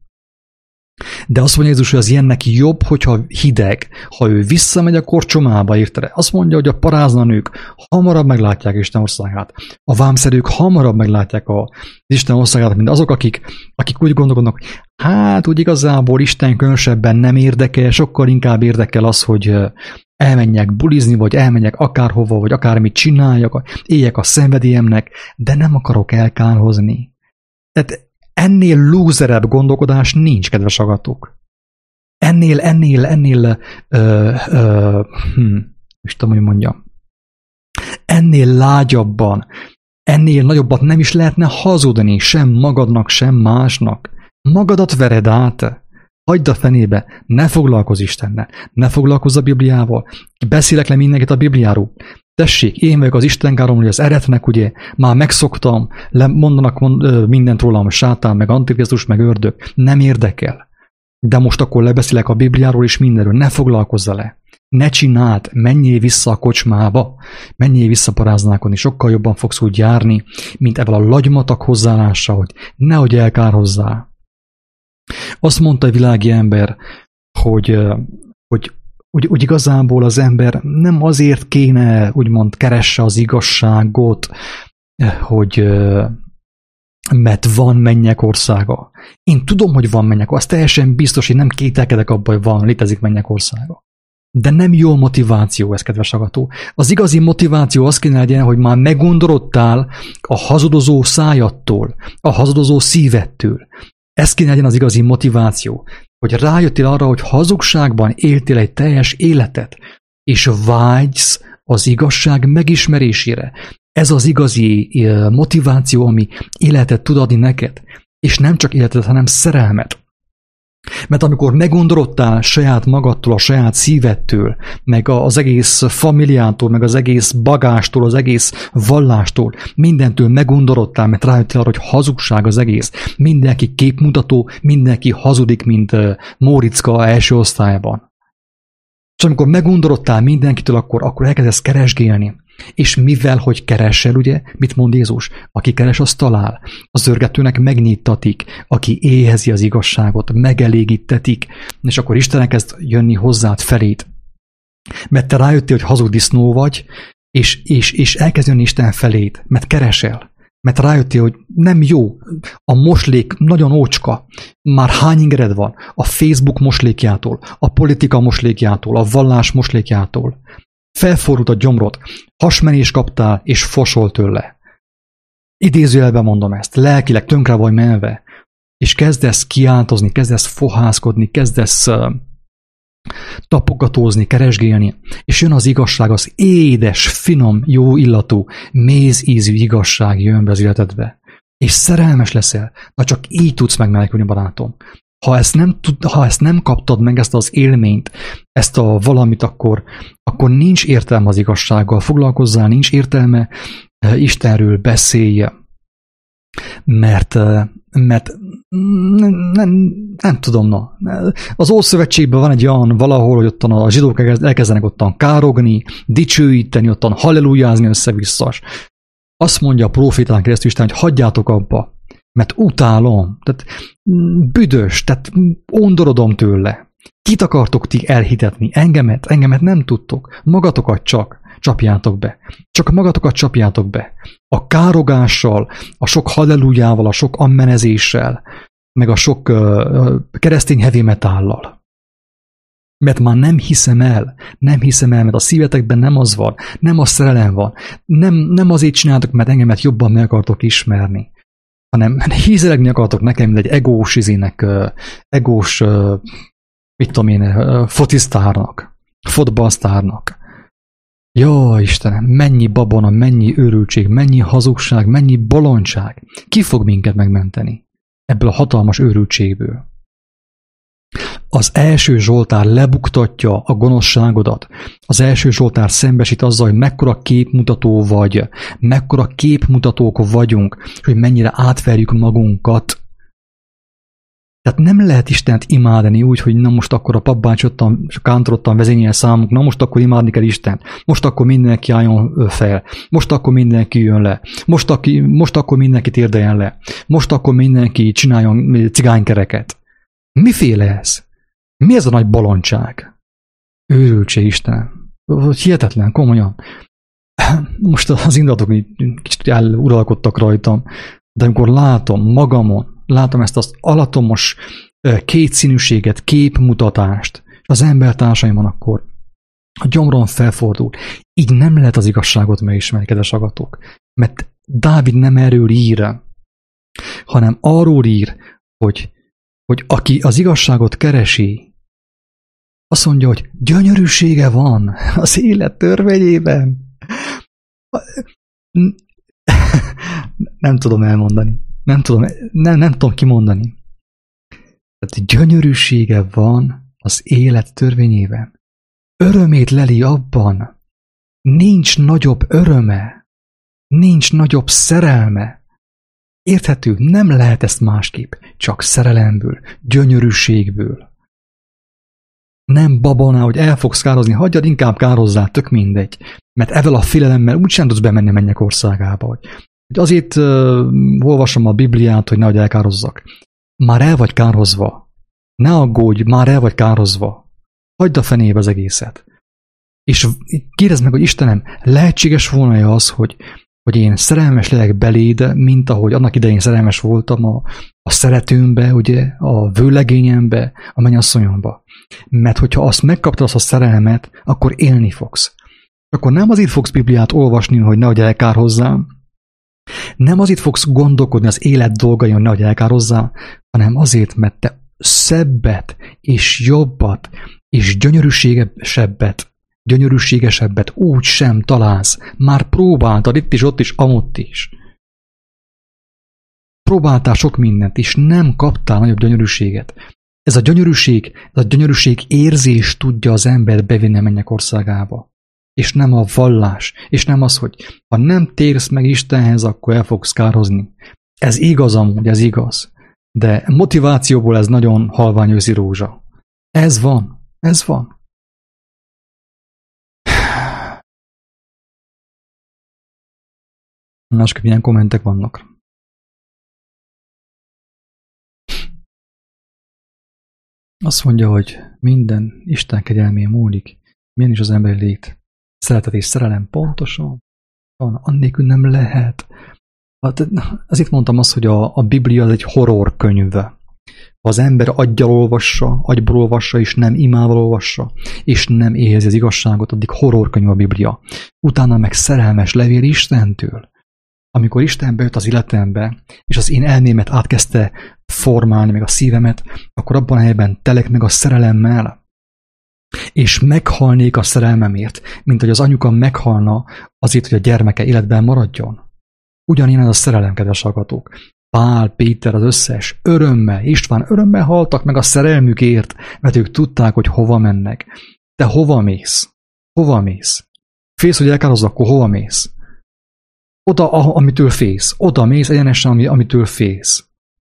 De azt mondja Jézus, hogy az ilyennek jobb, hogyha hideg, ha ő visszamegy a korcsomába, érted? Azt mondja, hogy a paráznanők hamarabb meglátják Isten országát. A vámszerűk hamarabb meglátják az Isten országát, mint azok, akik, akik úgy gondolkodnak, hogy hát úgy igazából Isten különösebben nem érdekel, sokkal inkább érdekel az, hogy elmenjek bulizni, vagy elmenjek akárhova, vagy akármit csináljak, éljek a szenvedélyemnek, de nem akarok elkárhozni. Tehát ennél lúzerebb gondolkodás nincs, kedves hallgatók. Ennél, ennél, ennél, ö, ö, hm, is tudom, hogy mondjam, ennél lágyabban, ennél nagyobbat nem is lehetne hazudni sem magadnak, sem másnak. Magadat vered át. Hagyd a fenébe, ne foglalkozz Istennel, ne foglalkozz a Bibliával. Beszélek le mindenkit a Bibliáról. Tessék, én vagyok az Istenkárom, hogy az eretnek, ugye, már megszoktam, le, mondanak mond, mindent rólam, sátán, meg antikrisztus, meg ördög. Nem érdekel. De most akkor lebeszélek a Bibliáról és mindenről. Ne foglalkozz le. Ne csináld, menjél vissza a kocsmába, menjél vissza paráznákon, és sokkal jobban fogsz úgy járni, mint ebből a lagymatag hozzáállással, hogy nehogy elkárhozzál. Azt mondta a világi ember, hogy, hogy úgy, úgy igazából az ember nem azért kéne, úgymond keresse az igazságot, hogy mert van mennyek országa. Én tudom, hogy van mennyek, az teljesen biztos, hogy nem kételkedek abban, hogy van, létezik mennyek országa. De nem jó motiváció ez, kedves hallgató. Az igazi motiváció az kéne legyen, hogy már meggondorodtál a hazudozó szájattól, a hazudozó szívettől. Ez kéne legyen az igazi motiváció, hogy rájöttél arra, hogy hazugságban éltél egy teljes életet, és vágysz az igazság megismerésére. Ez az igazi motiváció, ami életet tud adni neked, és nem csak életet, hanem szerelmet. Mert amikor meggondorodtál saját magadtól, a saját szívettől, meg az egész familiától, meg az egész bagástól, az egész vallástól, mindentől meggondorodtál, mert rájöttél arra, hogy hazugság az egész. Mindenki képmutató, mindenki hazudik, mint Móriczka első osztályban. És amikor meggondorodtál mindenkitől, akkor, akkor elkezdesz keresgélni. És mivel, hogy keresel, ugye, mit mond Jézus? Aki keres, az talál. Az zörgetőnek megnyittatik, aki éhezi az igazságot, megelégítetik, és akkor Isten kezd jönni hozzád felét. Mert te rájöttél, hogy hazug disznó vagy, és, és, és elkezd jönni Isten felét, mert keresel. Mert rájöttél, hogy nem jó, a moslék nagyon ócska, már hány ingered van a Facebook moslékjától, a politika moslékjától, a vallás moslékjától. Felfordult a gyomrod, hasmenés kaptál, és fosol tőle. Idézőjelben mondom ezt, lelkileg tönkre vagy menve, és kezdesz kiáltozni, kezdesz fohászkodni, kezdesz uh, tapogatózni, keresgélni, és jön az igazság, az édes, finom, jó illatú, mézízű igazság jön be az életedbe. És szerelmes leszel, na csak így tudsz megmenekülni, barátom. Ha ezt, nem tud, ha ezt nem kaptad meg, ezt az élményt, ezt a valamit, akkor, akkor nincs értelme az igazsággal foglalkozzál, nincs értelme Istenről beszélje. Mert, mert nem, nem, nem tudom, na. Az Ószövetségben van egy olyan valahol, hogy ottan a zsidók elkezdenek ottan károgni, dicsőíteni, ottan hallelujázni össze-vissza. Azt mondja a profétán keresztül Isten, hogy hagyjátok abba, mert utálom, tehát büdös, tehát undorodom tőle. Kit akartok ti elhitetni? Engemet? Engemet nem tudtok. Magatokat csak csapjátok be. Csak magatokat csapjátok be. A károgással, a sok hallelujával, a sok ammenezéssel, meg a sok uh, keresztény heavy metállal. Mert már nem hiszem el, nem hiszem el, mert a szívetekben nem az van, nem a szerelem van. Nem, nem azért csináltok, mert engemet jobban meg akartok ismerni, hanem hízelegni akartok nekem, mint egy egós izének, uh, egós, uh, mit tudom én, uh, focisztárnak, fotballsztárnak. Jó, Istenem, mennyi babona, mennyi őrültség, mennyi hazugság, mennyi bolondság. Ki fog minket megmenteni ebből a hatalmas őrültségből? Az első Zsoltár lebuktatja a gonoszságodat. Az első Zsoltár szembesít azzal, hogy mekkora képmutató vagy, mekkora képmutatók vagyunk, és hogy mennyire átverjük magunkat. Tehát nem lehet Istent imádni úgy, hogy na most akkor a papbács ottan, és a kántor ottan vezényel számunk, na most akkor imádni kell Istent, most akkor mindenki álljon fel, most akkor mindenki jön le, most, aki, most akkor mindenki térdeljen le, most akkor mindenki csináljon cigánykereket. Miféle ez? Mi ez a nagy bolondság? Őrültség, Istenem. Hihetetlen, komolyan. Most az indulatok kicsit eluralkodtak rajtam, de amikor látom magamon, látom ezt az alatomos kétszínűséget, képmutatást, és az embertársaimon, akkor a gyomron felfordul. Így nem lehet az igazságot megismerni, kedves hallgatók. Mert Dávid nem erről ír, hanem arról ír, hogy, hogy aki az igazságot keresi, azt mondja, hogy gyönyörűsége van az élet törvényében. Nem tudom elmondani. Nem tudom, nem, nem tudom kimondani. Tehát gyönyörűsége van az élet törvényében. Örömét leli abban. Nincs nagyobb öröme. Nincs nagyobb szerelme. Érthető? Nem lehet ezt másképp. Csak szerelemből, gyönyörűségből. Nem babonál, hogy el fogsz kározni, hagyjad, inkább kározzál, tök mindegy. Mert ezzel a félelemmel úgysem tudsz bemenni a mennyek országába. Hogy azért uh, olvasom a Bibliát, hogy nehogy elkározzak. Már el vagy kározva. Ne aggódj, már el vagy kározva. Hagyd a fenébe az egészet. És kérdezd meg, hogy Istenem, lehetséges volna az, hogy, hogy én szerelmes legyek beléd, mint ahogy annak idején szerelmes voltam a, a szeretőmbe, ugye, a vőlegényembe, a mennyasszonyomba. Mert hogyha azt megkaptad, azt a szerelmet, akkor élni fogsz. Akkor nem azért fogsz Bibliát olvasni, hogy nehogy elkárhozzám, nem azért fogsz gondolkodni az élet dolgain, hogy nehogy elkárhozzál, hanem azért, mert te szebbet és jobbat és gyönyörűségesebbet, gyönyörűségesebbet úgy sem találsz. Már próbáltad itt is, ott is, amott is. Próbáltál sok mindent, és nem kaptál nagyobb gyönyörűséget. Ez a gyönyörűség, ez a gyönyörűség érzés tudja az embert bevinni a mennyek országába. És nem a vallás, és nem az, hogy ha nem térsz meg Istenhez, akkor el fogsz kárhozni. Ez igaz amúgy, ez igaz. De motivációból ez nagyon halvány őszi rózsa. Ez van, ez van. Másképp milyen kommentek vannak. Azt mondja, hogy minden Isten kegyelmén múlik, milyen is az emberi lét. Szeretet és szerelem pontosan van, annélkül nem lehet. Azért mondtam azt, hogy a, a Biblia az egy horror könyv. Ha az ember aggyal olvassa, agyból olvassa, és nem imával olvassa, és nem érzi az igazságot, addig horror könyv a Biblia. Utána meg szerelmes levél Istentől. Amikor Isten bejött az életembe, és az én elmémet átkezdte formálni, meg a szívemet, akkor abban a helyben telek meg a szerelemmel, és meghalnék a szerelmemért, mint hogy az anyuka meghalna azért, hogy a gyermeke életben maradjon. Ugyanilyen ez a szerelem, kedves hallgatók. Pál, Péter, az összes örömmel, István örömmel haltak meg a szerelmükért, mert ők tudták, hogy hova mennek. Te hova mész? Hova mész? Félsz, hogy elkározz, akkor hova mész? Oda, amitől félsz. Oda mész egyenesen, amitől félsz.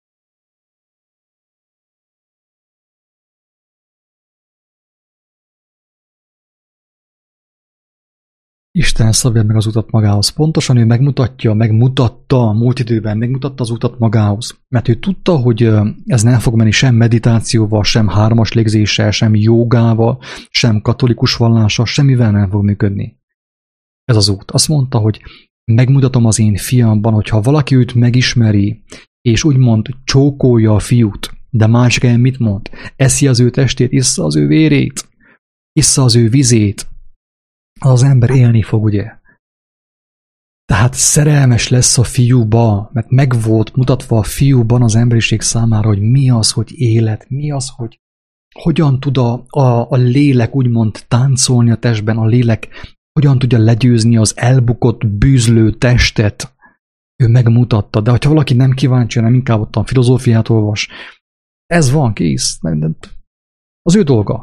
Isten szabja meg az utat magához. Pontosan ő megmutatja, megmutatta a múlt időben, megmutatta az utat magához. Mert ő tudta, hogy ez nem fog menni sem meditációval, sem hármas légzéssel, sem jogával, sem katolikus vallással, semmivel nem fog működni. Ez az út. Azt mondta, hogy megmutatom az én fiamban, hogyha valaki őt megismeri, és úgymond csókolja a fiút, de másik helyen mit mond? Eszi az ő testét, issza az ő vérét, issza az ő vizét, az ember élni fog, ugye? Tehát szerelmes lesz a fiúba, mert meg volt mutatva a fiúban az emberiség számára, hogy mi az, hogy élet, mi az, hogy hogyan tud a, a, a lélek úgymond táncolni a testben, a lélek hogyan tudja legyőzni az elbukott, bűzlő testet. Ő megmutatta, de ha valaki nem kíváncsi, nem inkább ott a filozófiát olvas, ez van, kész. Az ő dolga.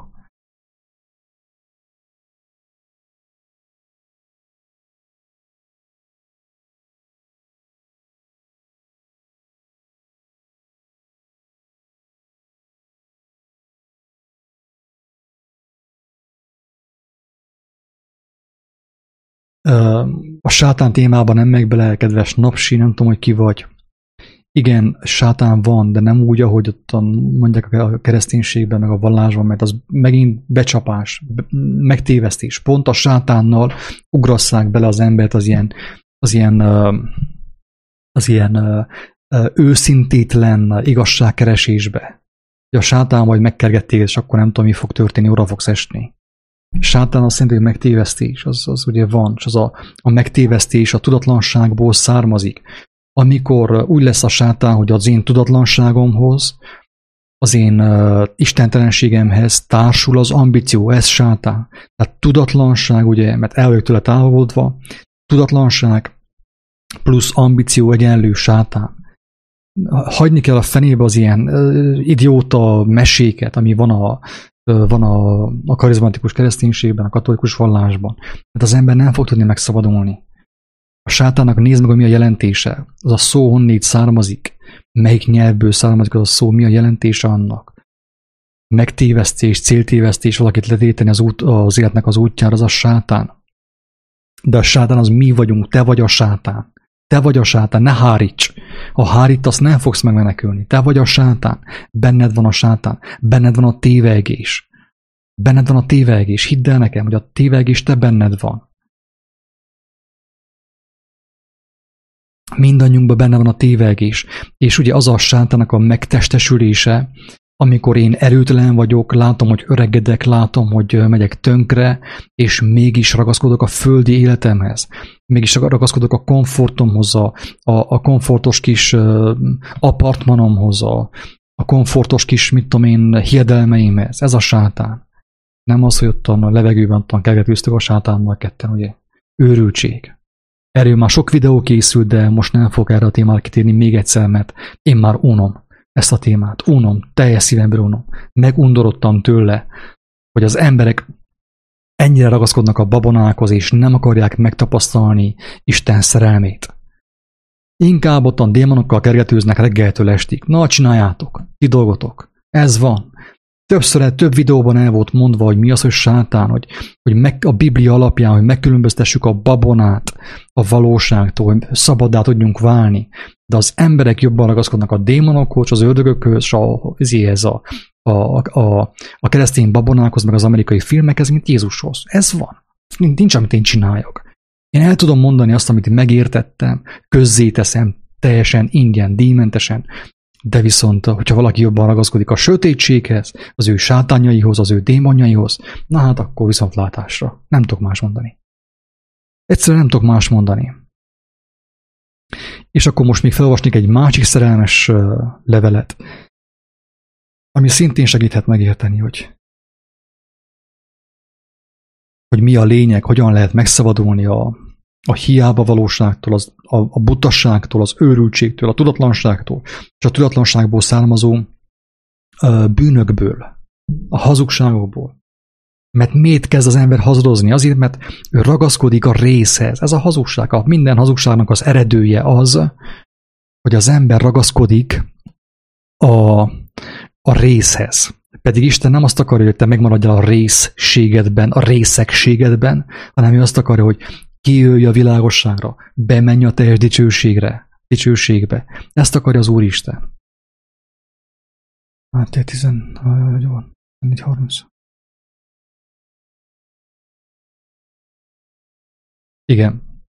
A sátán témában nem megy bele, kedves Napsi, nem tudom, hogy ki vagy. Igen, sátán van, de nem úgy, ahogy ott mondják a kereszténységben, meg a vallásban, mert az megint becsapás, megtévesztés. Pont a sátánnal ugrasszák bele az embert az ilyen, az ilyen, az ilyen őszintétlen igazságkeresésbe. A sátán majd megkergették, és akkor nem tudom, mi fog történni, oda fogsz esni. Sátán azt jelenti, hogy megtévesztés, az, az ugye van, és az a, a megtévesztés a tudatlanságból származik. Amikor úgy lesz a sátán, hogy az én tudatlanságomhoz, az én uh, istentelenségemhez társul az ambíció, ez sátán. Tehát tudatlanság, ugye, mert el vagyok tőle távolodva, tudatlanság plusz ambíció egyenlő sátán. Hagyni kell a fenébe az ilyen uh, idióta meséket, ami van a van a, a karizmatikus kereszténységben, a katolikus vallásban. Tehát az ember nem fog tudni megszabadulni. A sátának nézd meg, hogy mi a jelentése. Az a szó honnét származik. Melyik nyelvből származik az a szó, mi a jelentése annak. Megtévesztés, céltévesztés, valakit letéteni az, út, az életnek az útjára, az a sátán. De a sátán az mi vagyunk, te vagy a sátán. Te vagy a sátán, ne háríts. Ha hárítasz, nem fogsz megmenekülni. Te vagy a sátán. Benned van a sátán. Benned van a tévegés. Benned van a tévegés. Hidd el nekem, hogy a tévegés te benned van. Mindannyiunkban benne van a tévegés. És ugye az a sátának a megtestesülése, amikor én erőtelen vagyok, látom, hogy öregedek, látom, hogy megyek tönkre, és mégis ragaszkodok a földi életemhez. Mégis ragaszkodok a komfortomhoz, a, a komfortos kis apartmanomhoz, a, a komfortos kis, mit tudom én, hiedelmeimhez. Ez a sátán. Nem az, hogy ott a levegőben ottan kergetőztük a sátánnal ketten, ugye? Őrültség. Erről már sok videó készült, de most nem fogok erre a témára kitérni még egyszer, mert én már unom ezt a témát. Unom, teljes szívemből unom. Megundorodtam tőle, hogy az emberek ennyire ragaszkodnak a babonákhoz, és nem akarják megtapasztalni Isten szerelmét. Inkább ottan démonokkal kergetőznek reggeltől estig. Na, csináljátok, ti dolgotok. Ez van. Többször, több videóban el volt mondva, hogy mi az, hogy sátán, hogy, hogy meg, a Biblia alapján, hogy megkülönböztessük a babonát a valóságtól, hogy szabaddá tudjunk válni. De az emberek jobban ragaszkodnak a démonokhoz, az ördögökhöz, és a, ez a, a, a, a keresztény babonákhoz, meg az amerikai filmekhez, mint Jézushoz. Ez van. Nincs, amit én csináljak. Én el tudom mondani azt, amit megértettem, közzéteszem, teljesen ingyen, díjmentesen, de viszont, hogyha valaki jobban ragaszkodik a sötétséghez, az ő sátánjaihoz, az ő démonjaihoz, na hát akkor viszontlátásra. Nem tudok más mondani. Egyszerűen nem tudok más mondani. És akkor most még felolvasnék egy másik szerelmes levelet, ami szintén segíthet megérteni, hogy, hogy mi a lényeg, hogyan lehet megszabadulni a, a hiába valóságtól, az, a, a butasságtól, az őrültségtől, a tudatlanságtól, és a tudatlanságból származó ö, bűnökből, a hazugságokból. Mert miért kezd az ember hazudozni? Azért, mert ő ragaszkodik a részhez. Ez a hazugság. A minden hazugságnak az eredője az, hogy az ember ragaszkodik a, a részhez. Pedig Isten nem azt akarja, hogy te megmaradjál a részségedben, a részegségedben, hanem ő azt akarja, hogy kijöjj a világosságra, bemenj a teljes dicsőségre, dicsőségbe. Ezt akarja az Úristen. Hát te tizennégy harminc. Igen.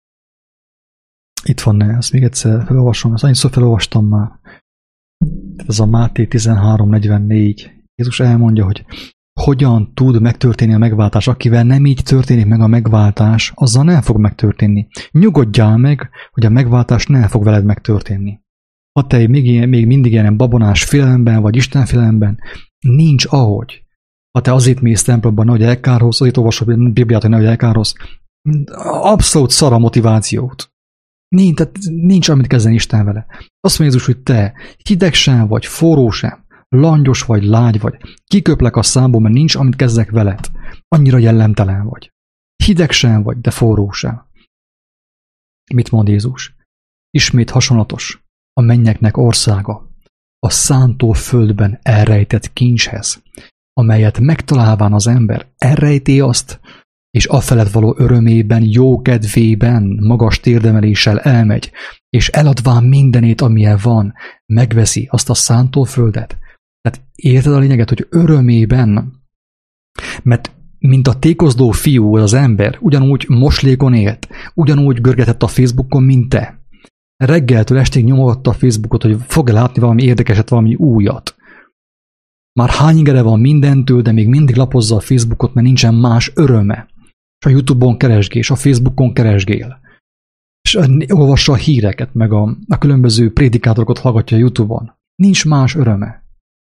Itt van, ne, ezt még egyszer felolvasom, ezt annyiszor felolvastam már. Ez a Máté tizenhárom negyvennégy. Jézus elmondja, hogy hogyan tud megtörténni a megváltás. Akivel nem így történik meg a megváltás, azzal nem fog megtörténni. Nyugodjál meg, hogy a megváltás nem fog veled megtörténni. Ha te még, még mindig ilyen babonás félelemben, vagy Isten félelemben, nincs ahogy. Ha te azért mész templomban, nehogy elkárhoz, azért olvasod a Bibliát, hogy nehogy elkárhoz, abszolút szar a motivációt. Nincs, tehát nincs amit kezdeni Isten vele. Azt mondja Jézus, hogy te hideg sem vagy, forró sem, langyos vagy, lágy vagy. Kiköplek a számból, mert nincs amit kezdek veled. Annyira jellemtelen vagy. Hideg sem vagy, de forró sem. Mit mond Jézus? Ismét hasonlatos. A mennyeknek országa. A szántó földben elrejtett kincshez, amelyet megtalálván az ember elrejti azt, és afelett való örömében, jókedvében, magas térdemeléssel elmegy, és eladván mindenét, amilyen van, megveszi azt a szántóföldet. Tehát érted a lényeget, hogy örömében, mert mint a tékozló fiú az ember, ugyanúgy moslékon élt, ugyanúgy görgetett a Facebookon, mint te. Reggeltől estig nyomogatta a Facebookot, hogy fog látni valami érdekeset, valami újat. Már hány ingere van mindentől, de még mindig lapozza a Facebookot, mert nincsen más öröme. És a YouTube-on keresgél, és a Facebookon keresgél. És olvassa a híreket, meg a, a különböző prédikátorokat hallgatja a YouTube-on. Nincs más öröme.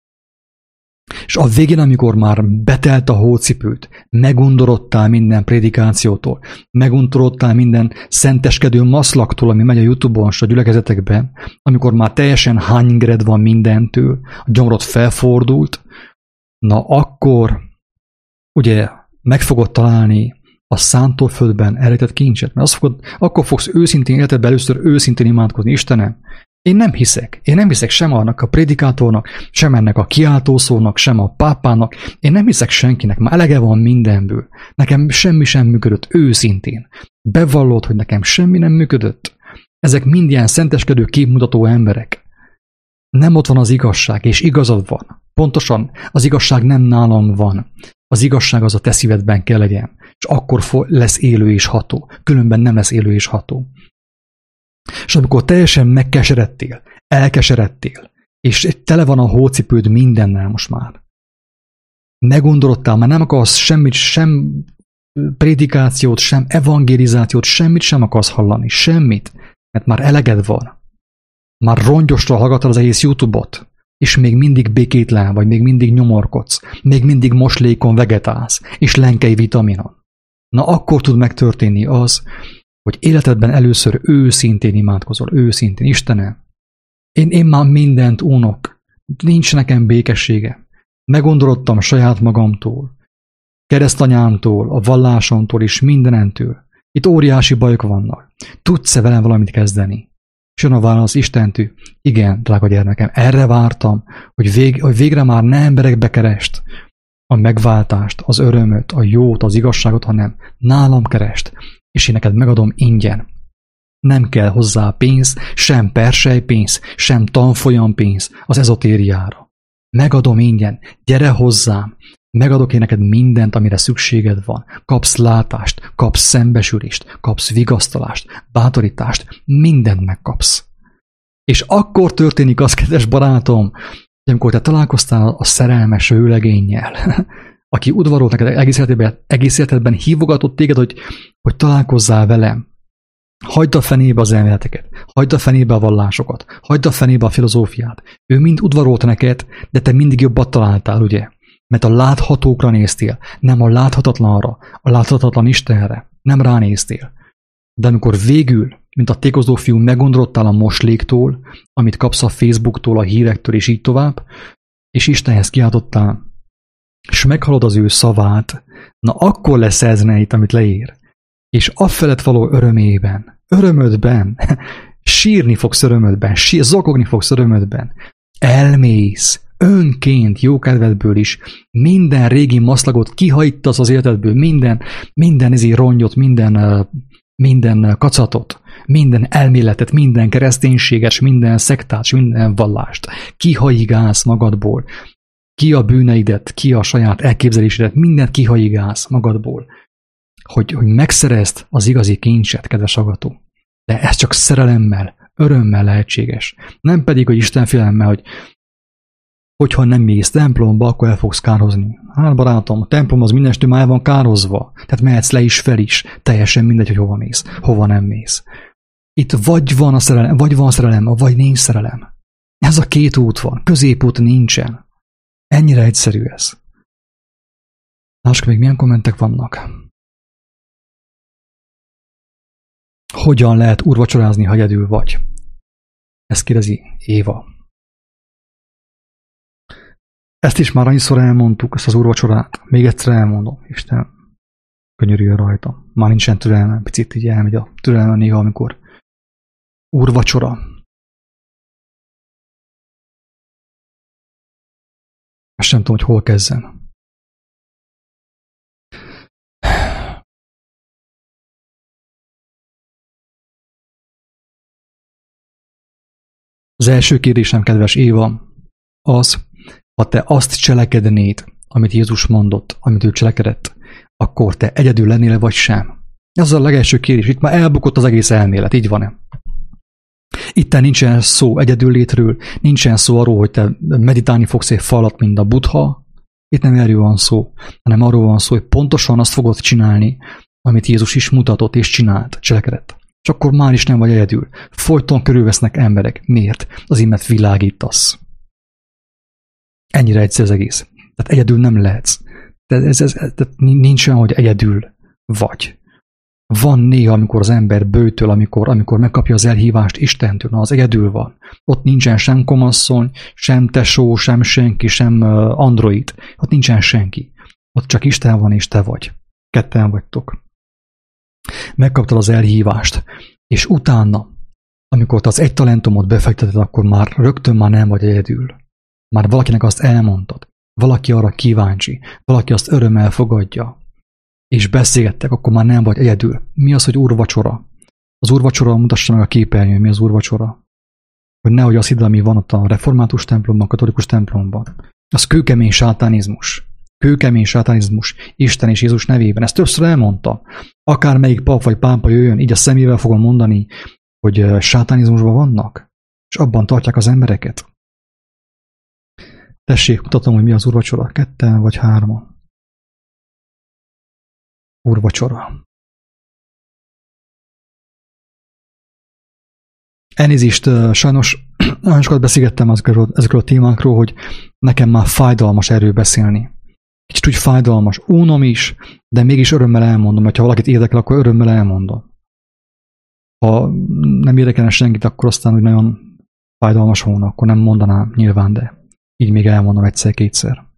És a végén, amikor már betelt a hócipőt, megundorodtál minden prédikációtól, megundorodtál minden szenteskedő maszlaktól, ami megy a YouTube-on és a gyülekezetekben, amikor már teljesen hányingred van mindentől, a gyomrod felfordult, na akkor ugye meg fogod találni a szántóföldben elrejtett kincset, mert azt fogod, akkor fogsz őszintén életedben először őszintén imádkozni. Istenem, én nem hiszek. Én nem hiszek sem annak a prédikátornak, sem ennek a kiáltószónak, sem a pápának. Én nem hiszek senkinek, már elege van mindenből. Nekem semmi sem működött, őszintén. Bevallod, hogy nekem semmi nem működött. Ezek mind ilyen szenteskedő képmutató emberek. Nem ott van az igazság, és igazad van. Pontosan, az igazság nem nálam van. Az igazság az a te szívedben kell legyen, és akkor lesz élő és ható. Különben nem lesz élő és ható. És amikor teljesen megkeseredtél, elkeseredtél, és tele van a hócipőd mindennel most már, megundorodtál, már nem akarsz semmit, sem prédikációt, sem evangelizációt, semmit sem akarsz hallani, semmit, mert már eleged van. Már rongyosra hallgatod az egész YouTube-ot, és még mindig békétlen vagy, még mindig nyomorkodsz, még mindig moslékon vegetálsz, és lenkei vitaminon. Na akkor tud megtörténni az, hogy életedben először őszintén imádkozol, őszintén. Istenem, én, én már mindent unok, nincs nekem békessége. Megondorodtam saját magamtól, keresztanyámtól, a vallásomtól és mindenentől. Itt óriási bajok vannak. Tudsz-e velem valamit kezdeni? És jön a válasz Istentől, igen, drága gyermekem, erre vártam, hogy, vég, hogy végre már ne emberekbe kerest a megváltást, az örömöt, a jót, az igazságot, hanem nálam kerest, és én neked megadom ingyen. Nem kell hozzá pénz, sem perselypénz, sem tanfolyampénz az ezotériára. Megadom ingyen, gyere hozzám, megadok én neked mindent, amire szükséged van. Kapsz látást, kapsz szembesülést, kapsz vigasztalást, bátorítást, mindent megkapsz. És akkor történik az, kedves barátom, hogy amikor te találkoztál a szerelmes vőlegénnyel, aki udvarolt neked egész életedben, egész életedben hívogatott téged, hogy, hogy találkozzál velem. Hagyd a fenébe az elméleteket, hagyd a fenébe a vallásokat, hagyd a fenébe a filozófiát. Ő mind udvarolt neked, de te mindig jobbat találtál, ugye? Mert a láthatókra néztél, nem a láthatatlanra, a láthatatlan Istenre, nem ránéztél. De amikor végül, mint a tékozó fiú, meggondorodtál a mosléktól, amit kapsz a Facebooktól, a hírektől, és így tovább, és Istenhez kiáltottál, és meghallod az ő szavát, na akkor lesz ez itt, amit leír. És afelett való örömében, örömödben, sírni fogsz örömödben, sír, zokogni fogsz örömödben, elmész, önként, jókedvedből is, minden régi maszlagot kihajtasz az életedből, minden, minden ezé rongyot, minden, minden kacatot, minden elméletet, minden kereszténységes, minden szektás, minden vallást. Kihajigálsz magadból, ki a bűneidet, ki a saját elképzelésedet, mindent kihajigálsz magadból, hogy, hogy megszerezd az igazi kincset, kedves hallgató. De ez csak szerelemmel, örömmel lehetséges. Nem pedig, hogy Istenfélelemmel, hogy hogyha nem mész templomba, akkor el fogsz kározni. Hát barátom, a templom az mindenestől már van kározva. Tehát mehetsz le is, fel is. Teljesen mindegy, hogy hova mész, hova nem mész. Itt vagy van a szerelem, vagy van szerelem, vagy nincs szerelem. Ez a két út van. Középút nincsen. Ennyire egyszerű ez. Lássuk még, milyen kommentek vannak. Hogyan lehet úrvacsorázni, ha egyedül vagy? Ezt kérdezi Éva. Ezt is már annyiszor elmondtuk, ezt az úrvacsorát. Még egyszer elmondom. Isten könyörüljön rajta. Már nincsen türelme, picit így elmegy a türelme néha, amikor úrvacsora. Ezt sem tudom, hogy hol kezdem. Az első kérdésem, kedves Éva, az, ha te azt cselekednéd, amit Jézus mondott, amit ő cselekedett, akkor te egyedül lennél, vagy sem? Ez a legelső kérdés. Itt már elbukott az egész elmélet, így van-e? Itten nincsen szó egyedüllétről, nincsen szó arról, hogy te meditálni fogsz egy falat, mint a Buddha. Itt nem erről van szó, hanem arról van szó, hogy pontosan azt fogod csinálni, amit Jézus is mutatott és csinált, cselekedett. És akkor már is nem vagy egyedül. Folyton körülvesznek emberek. Miért? Azért, mert világítasz. Ennyire egyszerű az egész. Tehát egyedül nem lehetsz. Tehát ez, ez, ez, nincs olyan, hogy egyedül vagy. Van néha, amikor az ember bőtöl, amikor, amikor megkapja az elhívást Istentől, na az egyedül van. Ott nincsen sem komasszony, sem tesó, sem senki, sem android. Ott nincsen senki. Ott csak Isten van és te vagy. Ketten vagytok. Megkaptad az elhívást, és utána, amikor te az egy talentumot befekteted, akkor már rögtön már nem vagy egyedül. Már valakinek azt elmondtad, valaki arra kíváncsi, valaki azt örömmel fogadja, és beszélgettek, akkor már nem vagy egyedül. Mi az, hogy úrvacsora? Az úrvacsora mutassa meg a képernyőn, mi az úrvacsora. Hogy nehogy azt hidd, ami van ott a református templomban, a katolikus templomban. Az kőkemény sátánizmus. kőkemény sátánizmus Isten és Jézus nevében. Ezt többször elmondta. Akármelyik pap vagy pápa jöjjön, így a szemével fogom mondani, hogy sátánizmusban vannak, és abban tartják az embereket. Tessék, mutatom, hogy mi az úrvacsora. Ketten vagy hárman. Úrvacsora. Elnézést, sajnos nagyon sokat beszélgettem ezekről, ezekről a témákról, hogy nekem már fájdalmas erről beszélni. Kicsit úgy fájdalmas, unom is, de mégis örömmel elmondom, hogy ha valakit érdekel, akkor örömmel elmondom. Ha nem érdekelne senkit, akkor aztán úgy nagyon fájdalmas volna, akkor nem mondanám nyilván, de így még elmondom egyszer-kétszer.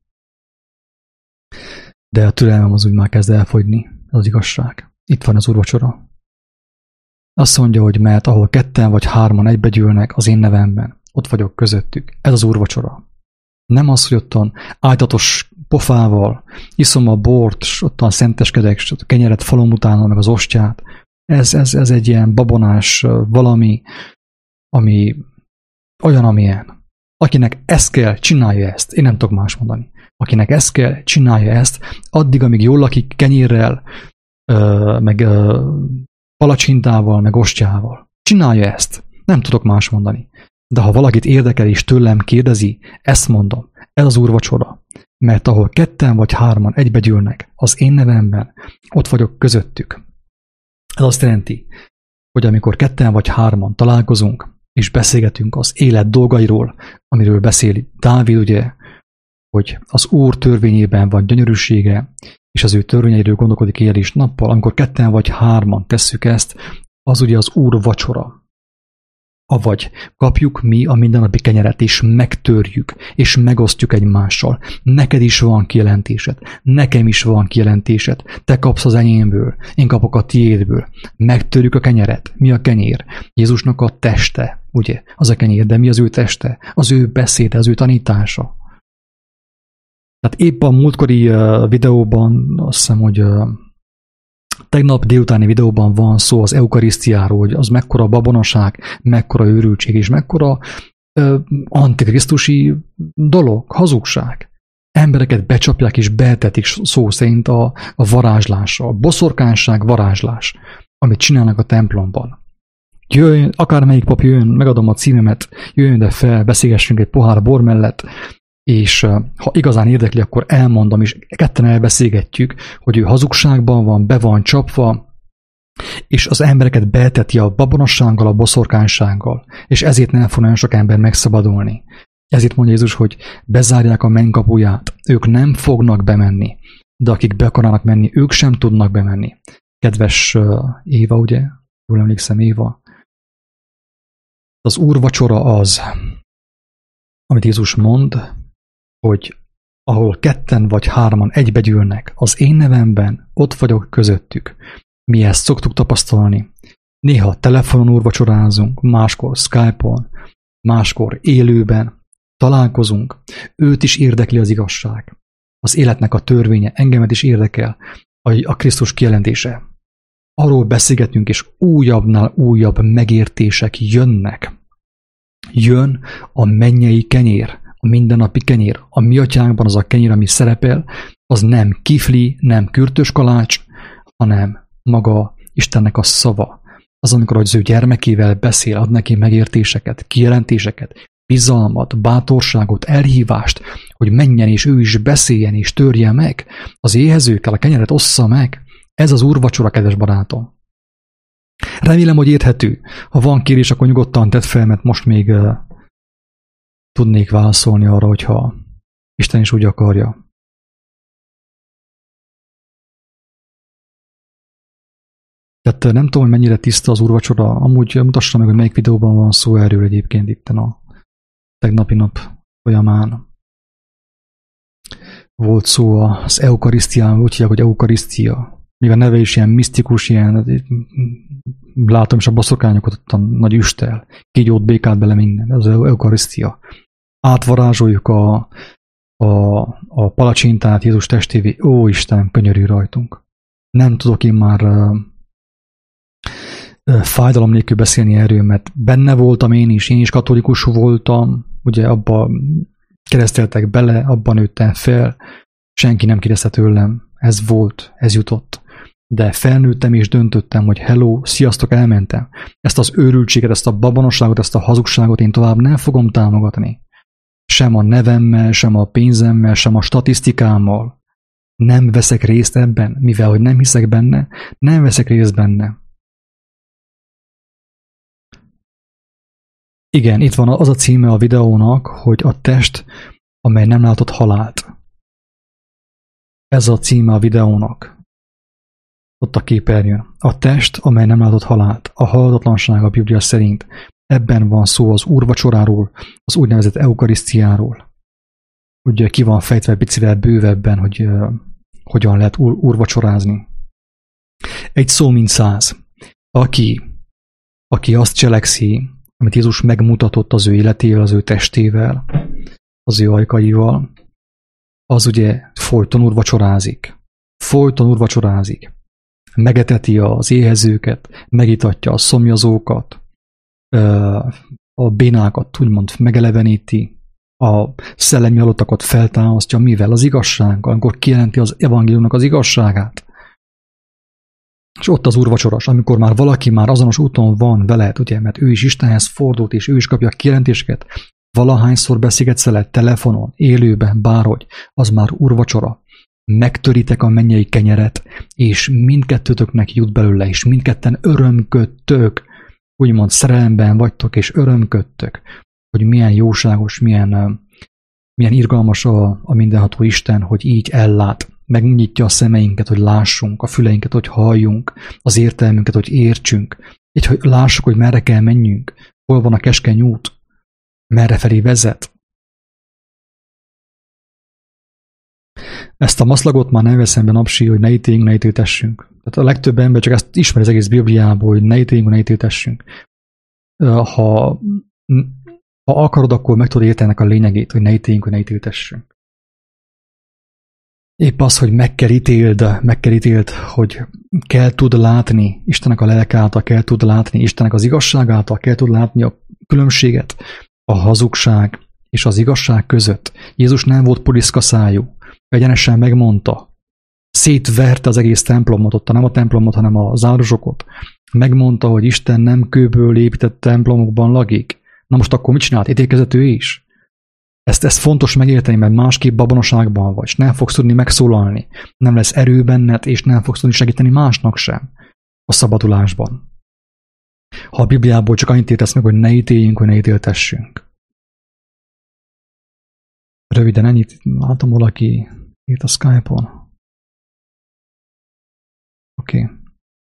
De a türelmem az úgy már kezd elfogyni, ez az igazság. Itt van az úrvacsora. Azt mondja, hogy mert ahol ketten vagy hárman egybegyűlnek az én nevemben, ott vagyok közöttük. Ez az úrvacsora. Nem az, hogy ottan ájtatos pofával iszom a bort, s ottan szenteskedek, s a kenyeret falom utána, meg az ostját. Ez, ez, ez egy ilyen babonás valami, ami olyan, amilyen. Akinek ezt kell, csinálja ezt. Én nem tudok más mondani. Akinek ezt kell, csinálja ezt, addig, amíg jól lakik kenyérrel, meg palacsintával, meg ostjával. Csinálja ezt. Nem tudok más mondani. De ha valakit érdekel és tőlem kérdezi, ezt mondom. Ez az úrvacsora. Mert ahol ketten vagy hárman egybegyűlnek az én nevemben, ott vagyok közöttük. Ez azt jelenti, hogy amikor ketten vagy hárman találkozunk, és beszélgetünk az élet dolgairól, amiről beszél Dávid, ugye, hogy az Úr törvényében van gyönyörűsége, és az ő törvényeiről gondolkodik éjjel és nappal, amikor ketten vagy hárman tesszük ezt, az ugye az Úr vacsora. Avagy kapjuk mi a mindennapi kenyeret, és megtörjük, és megosztjuk egymással. Neked is van kijelentésed, nekem is van kijelentésed, te kapsz az enyémből, én kapok a tiédből. Megtörjük a kenyeret. Mi a kenyér? Jézusnak a teste, ugye? Az a kenyér, de mi az ő teste? Az ő beszéde, az ő tanítása. Tehát épp a múltkori uh, videóban, azt hiszem, hogy uh, tegnap délutáni videóban van szó az eukarisztiáról, hogy az mekkora babonaság, mekkora őrültség, és mekkora uh, antikrisztusi dolog, hazugság. Embereket becsapják és beetetik szó szerint a, a varázslásra, a boszorkányság, varázslás, amit csinálnak a templomban. Jöjjön, akármelyik pap jöjjön, megadom a címemet, jöjjön de fel, beszélgessünk egy pohár bor mellett, és ha igazán érdekli, akkor elmondom, és ketten elbeszélgetjük, hogy ő hazugságban van, be van csapva, és az embereket beeteti a babonassággal, a boszorkánysággal, és ezért nem fog nagyon sok ember megszabadulni. Ezért mondja Jézus, hogy bezárják a mennykapuját, ők nem fognak bemenni, de akik be akarnak menni, ők sem tudnak bemenni. Kedves Éva, ugye? Jól emlékszem, Éva. Az úrvacsora az, amit Jézus mond, hogy ahol ketten vagy hárman egybegyűlnek az én nevemben, ott vagyok közöttük. Mi ezt szoktuk tapasztalni. Néha telefonon úrvacsorázunk, máskor Skype-on, máskor élőben találkozunk. Őt is érdekli az igazság. Az életnek a törvénye, engemet is érdekel a Krisztus kijelentése. Arról beszélgetünk, és újabbnál újabb megértések jönnek. Jön a mennyei kenyér, a mindennapi kenyér. A mi atyánkban az a kenyér, ami szerepel, az nem kifli, nem kürtös kalács, hanem maga Istennek a szava. Az, amikor az ő gyermekével beszél, ad neki megértéseket, kijelentéseket, bizalmat, bátorságot, elhívást, hogy menjen és ő is beszéljen és törje meg. Az éhezőkkel a kenyeret ossza meg. Ez az úrvacsora, kedves barátom. Remélem, hogy érthető. Ha van kérés, akkor nyugodtan tedd fel, mert most még uh, tudnék válaszolni arra, hogyha Isten is úgy akarja. Tehát nem tudom, hogy mennyire tiszta az úrvacsora. Amúgy mutassam meg, hogy melyik videóban van szó erről egyébként itt a tegnapi nap folyamán. Volt szó az eukarisztián, úgy hívják, hogy eukarisztia. Még a neve is ilyen misztikus, ilyen, látom is a boszorkányokat ott a nagy üstel, kígyót, békát bele minden, ez az eukarisztia. Átvarázsoljuk a, a, a palacsintát Jézus testévé, ó Isten, könyörű rajtunk. Nem tudok én már uh, uh, fájdalom nélkül beszélni erről, mert benne voltam én is, én is katolikus voltam, ugye abba kereszteltek bele, abban nőttem fel, Senki nem kérdezte tőlem, ez volt, ez jutott. De felnőttem és döntöttem, hogy hello, sziasztok, elmentem. Ezt az őrültséget, ezt a babonosságot, ezt a hazugságot én tovább nem fogom támogatni. Sem a nevemmel, sem a pénzemmel, sem a statisztikámmal. Nem veszek részt ebben, mivel hogy nem hiszek benne, nem veszek részt benne. Igen, itt van az a címe a videónak, hogy a test, amely nem látott halált. Ez a címe a videónak. Ott a képernyőn. A test, amely nem látott halált. A halhatatlanság a Biblia szerint. Ebben van szó az úrvacsoráról, az úgynevezett eukarisztiáról. Ugye ki van fejtve picivel bővebben, hogy uh, hogyan lehet úr, úrvacsorázni. Egy szó mint száz. Aki, aki azt cselekszi, amit Jézus megmutatott az ő életével, az ő testével, az ő ajkaival, az ugye folyton úrvacsorázik. Folyton úrvacsorázik. Megeteti az éhezőket, megitatja a szomjazókat, a bénákat úgymond megeleveníti, a szellemi halottakat feltámasztja, mivel az igazsággal, amikor kijelenti az evangéliumnak az igazságát. És ott az úrvacsoras, amikor már valaki már azonos úton van veled, ugye, mert ő is Istenhez fordult, és ő is kapja a kijelentéseket, valahányszor beszélgetsz vele telefonon, élőben, bárhogy, az már úrvacsora. Megtöritek a mennyei kenyeret, és mindkettőtöknek jut belőle, és mindketten örömködtök, úgymond szerelemben vagytok, és örömködtök, hogy milyen jóságos, milyen, milyen irgalmas a, a mindenható Isten, hogy így ellát, megnyitja a szemeinket, hogy lássunk, a füleinket, hogy halljunk, az értelmünket, hogy értsünk, így, hogy lássuk, hogy merre kell menjünk, hol van a keskeny út, merre felé vezet. Ezt a maszlagot már nem veszem be napsi, hogy ne ítéljünk, ne ítéltessünk. Tehát a legtöbb ember csak ezt ismeri az egész Bibliából, hogy ne ítéljünk, ne ítéltessünk. Ha, ha akarod, akkor meg tudod érteni ennek a lényegét, hogy ne ítéljünk, hogy ne ítéltessünk. Épp az, hogy meg kell ítéld, meg kell ítéld, hogy kell tud látni Istennek a lelke által, kell tud látni Istennek az igazság által, kell tud látni a különbséget, a hazugság és az igazság között. Jézus nem volt puliszkaszájú, egyenesen megmondta, szétverte az egész templomot, ott nem a templomot, hanem az áldozsokot. Megmondta, hogy Isten nem kőből épített templomokban lakik. Na most akkor mit csinált? Ítélkezett ő is? Ezt, ezt fontos megérteni, mert másképp babonaságban vagy, és nem fogsz tudni megszólalni. Nem lesz erő benned, és nem fogsz tudni segíteni másnak sem a szabadulásban. Ha a Bibliából csak annyit értesz meg, hogy ne ítéljünk, hogy ne ítéltessünk. Röviden ennyit, látom valaki írt a Skype-on. Oké. Okay.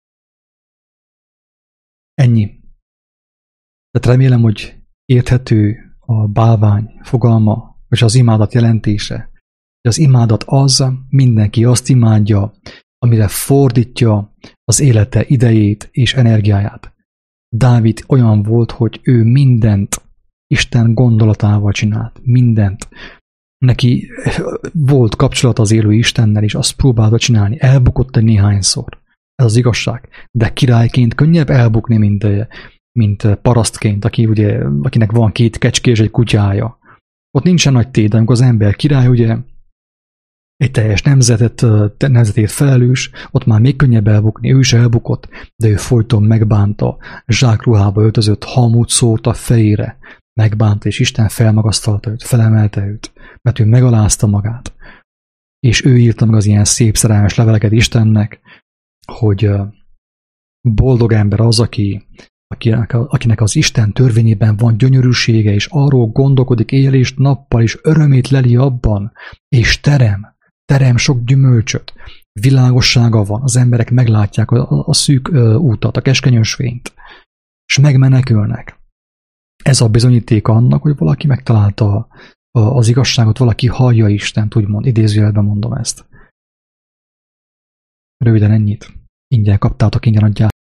Ennyi. Tehát remélem, hogy érthető a bálvány fogalma, és az imádat jelentése. Az imádat az, mindenki azt imádja, amire fordítja az élete idejét és energiáját. Dávid olyan volt, hogy ő mindent Isten gondolatával csinált. Mindent. Neki volt kapcsolat az élő Istennel, és azt próbálta csinálni. Elbukott egy néhányszor. Ez az igazság. De királyként könnyebb elbukni, mint, mint parasztként, aki ugye, akinek van két kecské és egy kutyája. Ott nincsen nagy tét, amikor az ember király, ugye, egy teljes nemzetet, nemzetét felelős, ott már még könnyebb elbukni. Ő is elbukott, de ő folyton megbánta, zsákruhába öltözött, hamut szólt a fejére, megbánta, és Isten felmagasztalta őt, felemelte őt, mert ő megalázta magát. És ő írta meg az ilyen szép szerelmes leveleket Istennek, hogy boldog ember az, aki, akinek, akinek az Isten törvényében van gyönyörűsége, és arról gondolkodik éjjel és nappal, és örömét leli abban, és terem, terem sok gyümölcsöt, világossága van, az emberek meglátják a, a szűk útat, a keskeny ösvényt, és megmenekülnek. Ez a bizonyíték annak, hogy valaki megtalálta az igazságot, valaki hallja Istent, úgymond, idézőjelben mondom ezt. Röviden ennyit. Ingyen kaptátok, ingyen adjátok.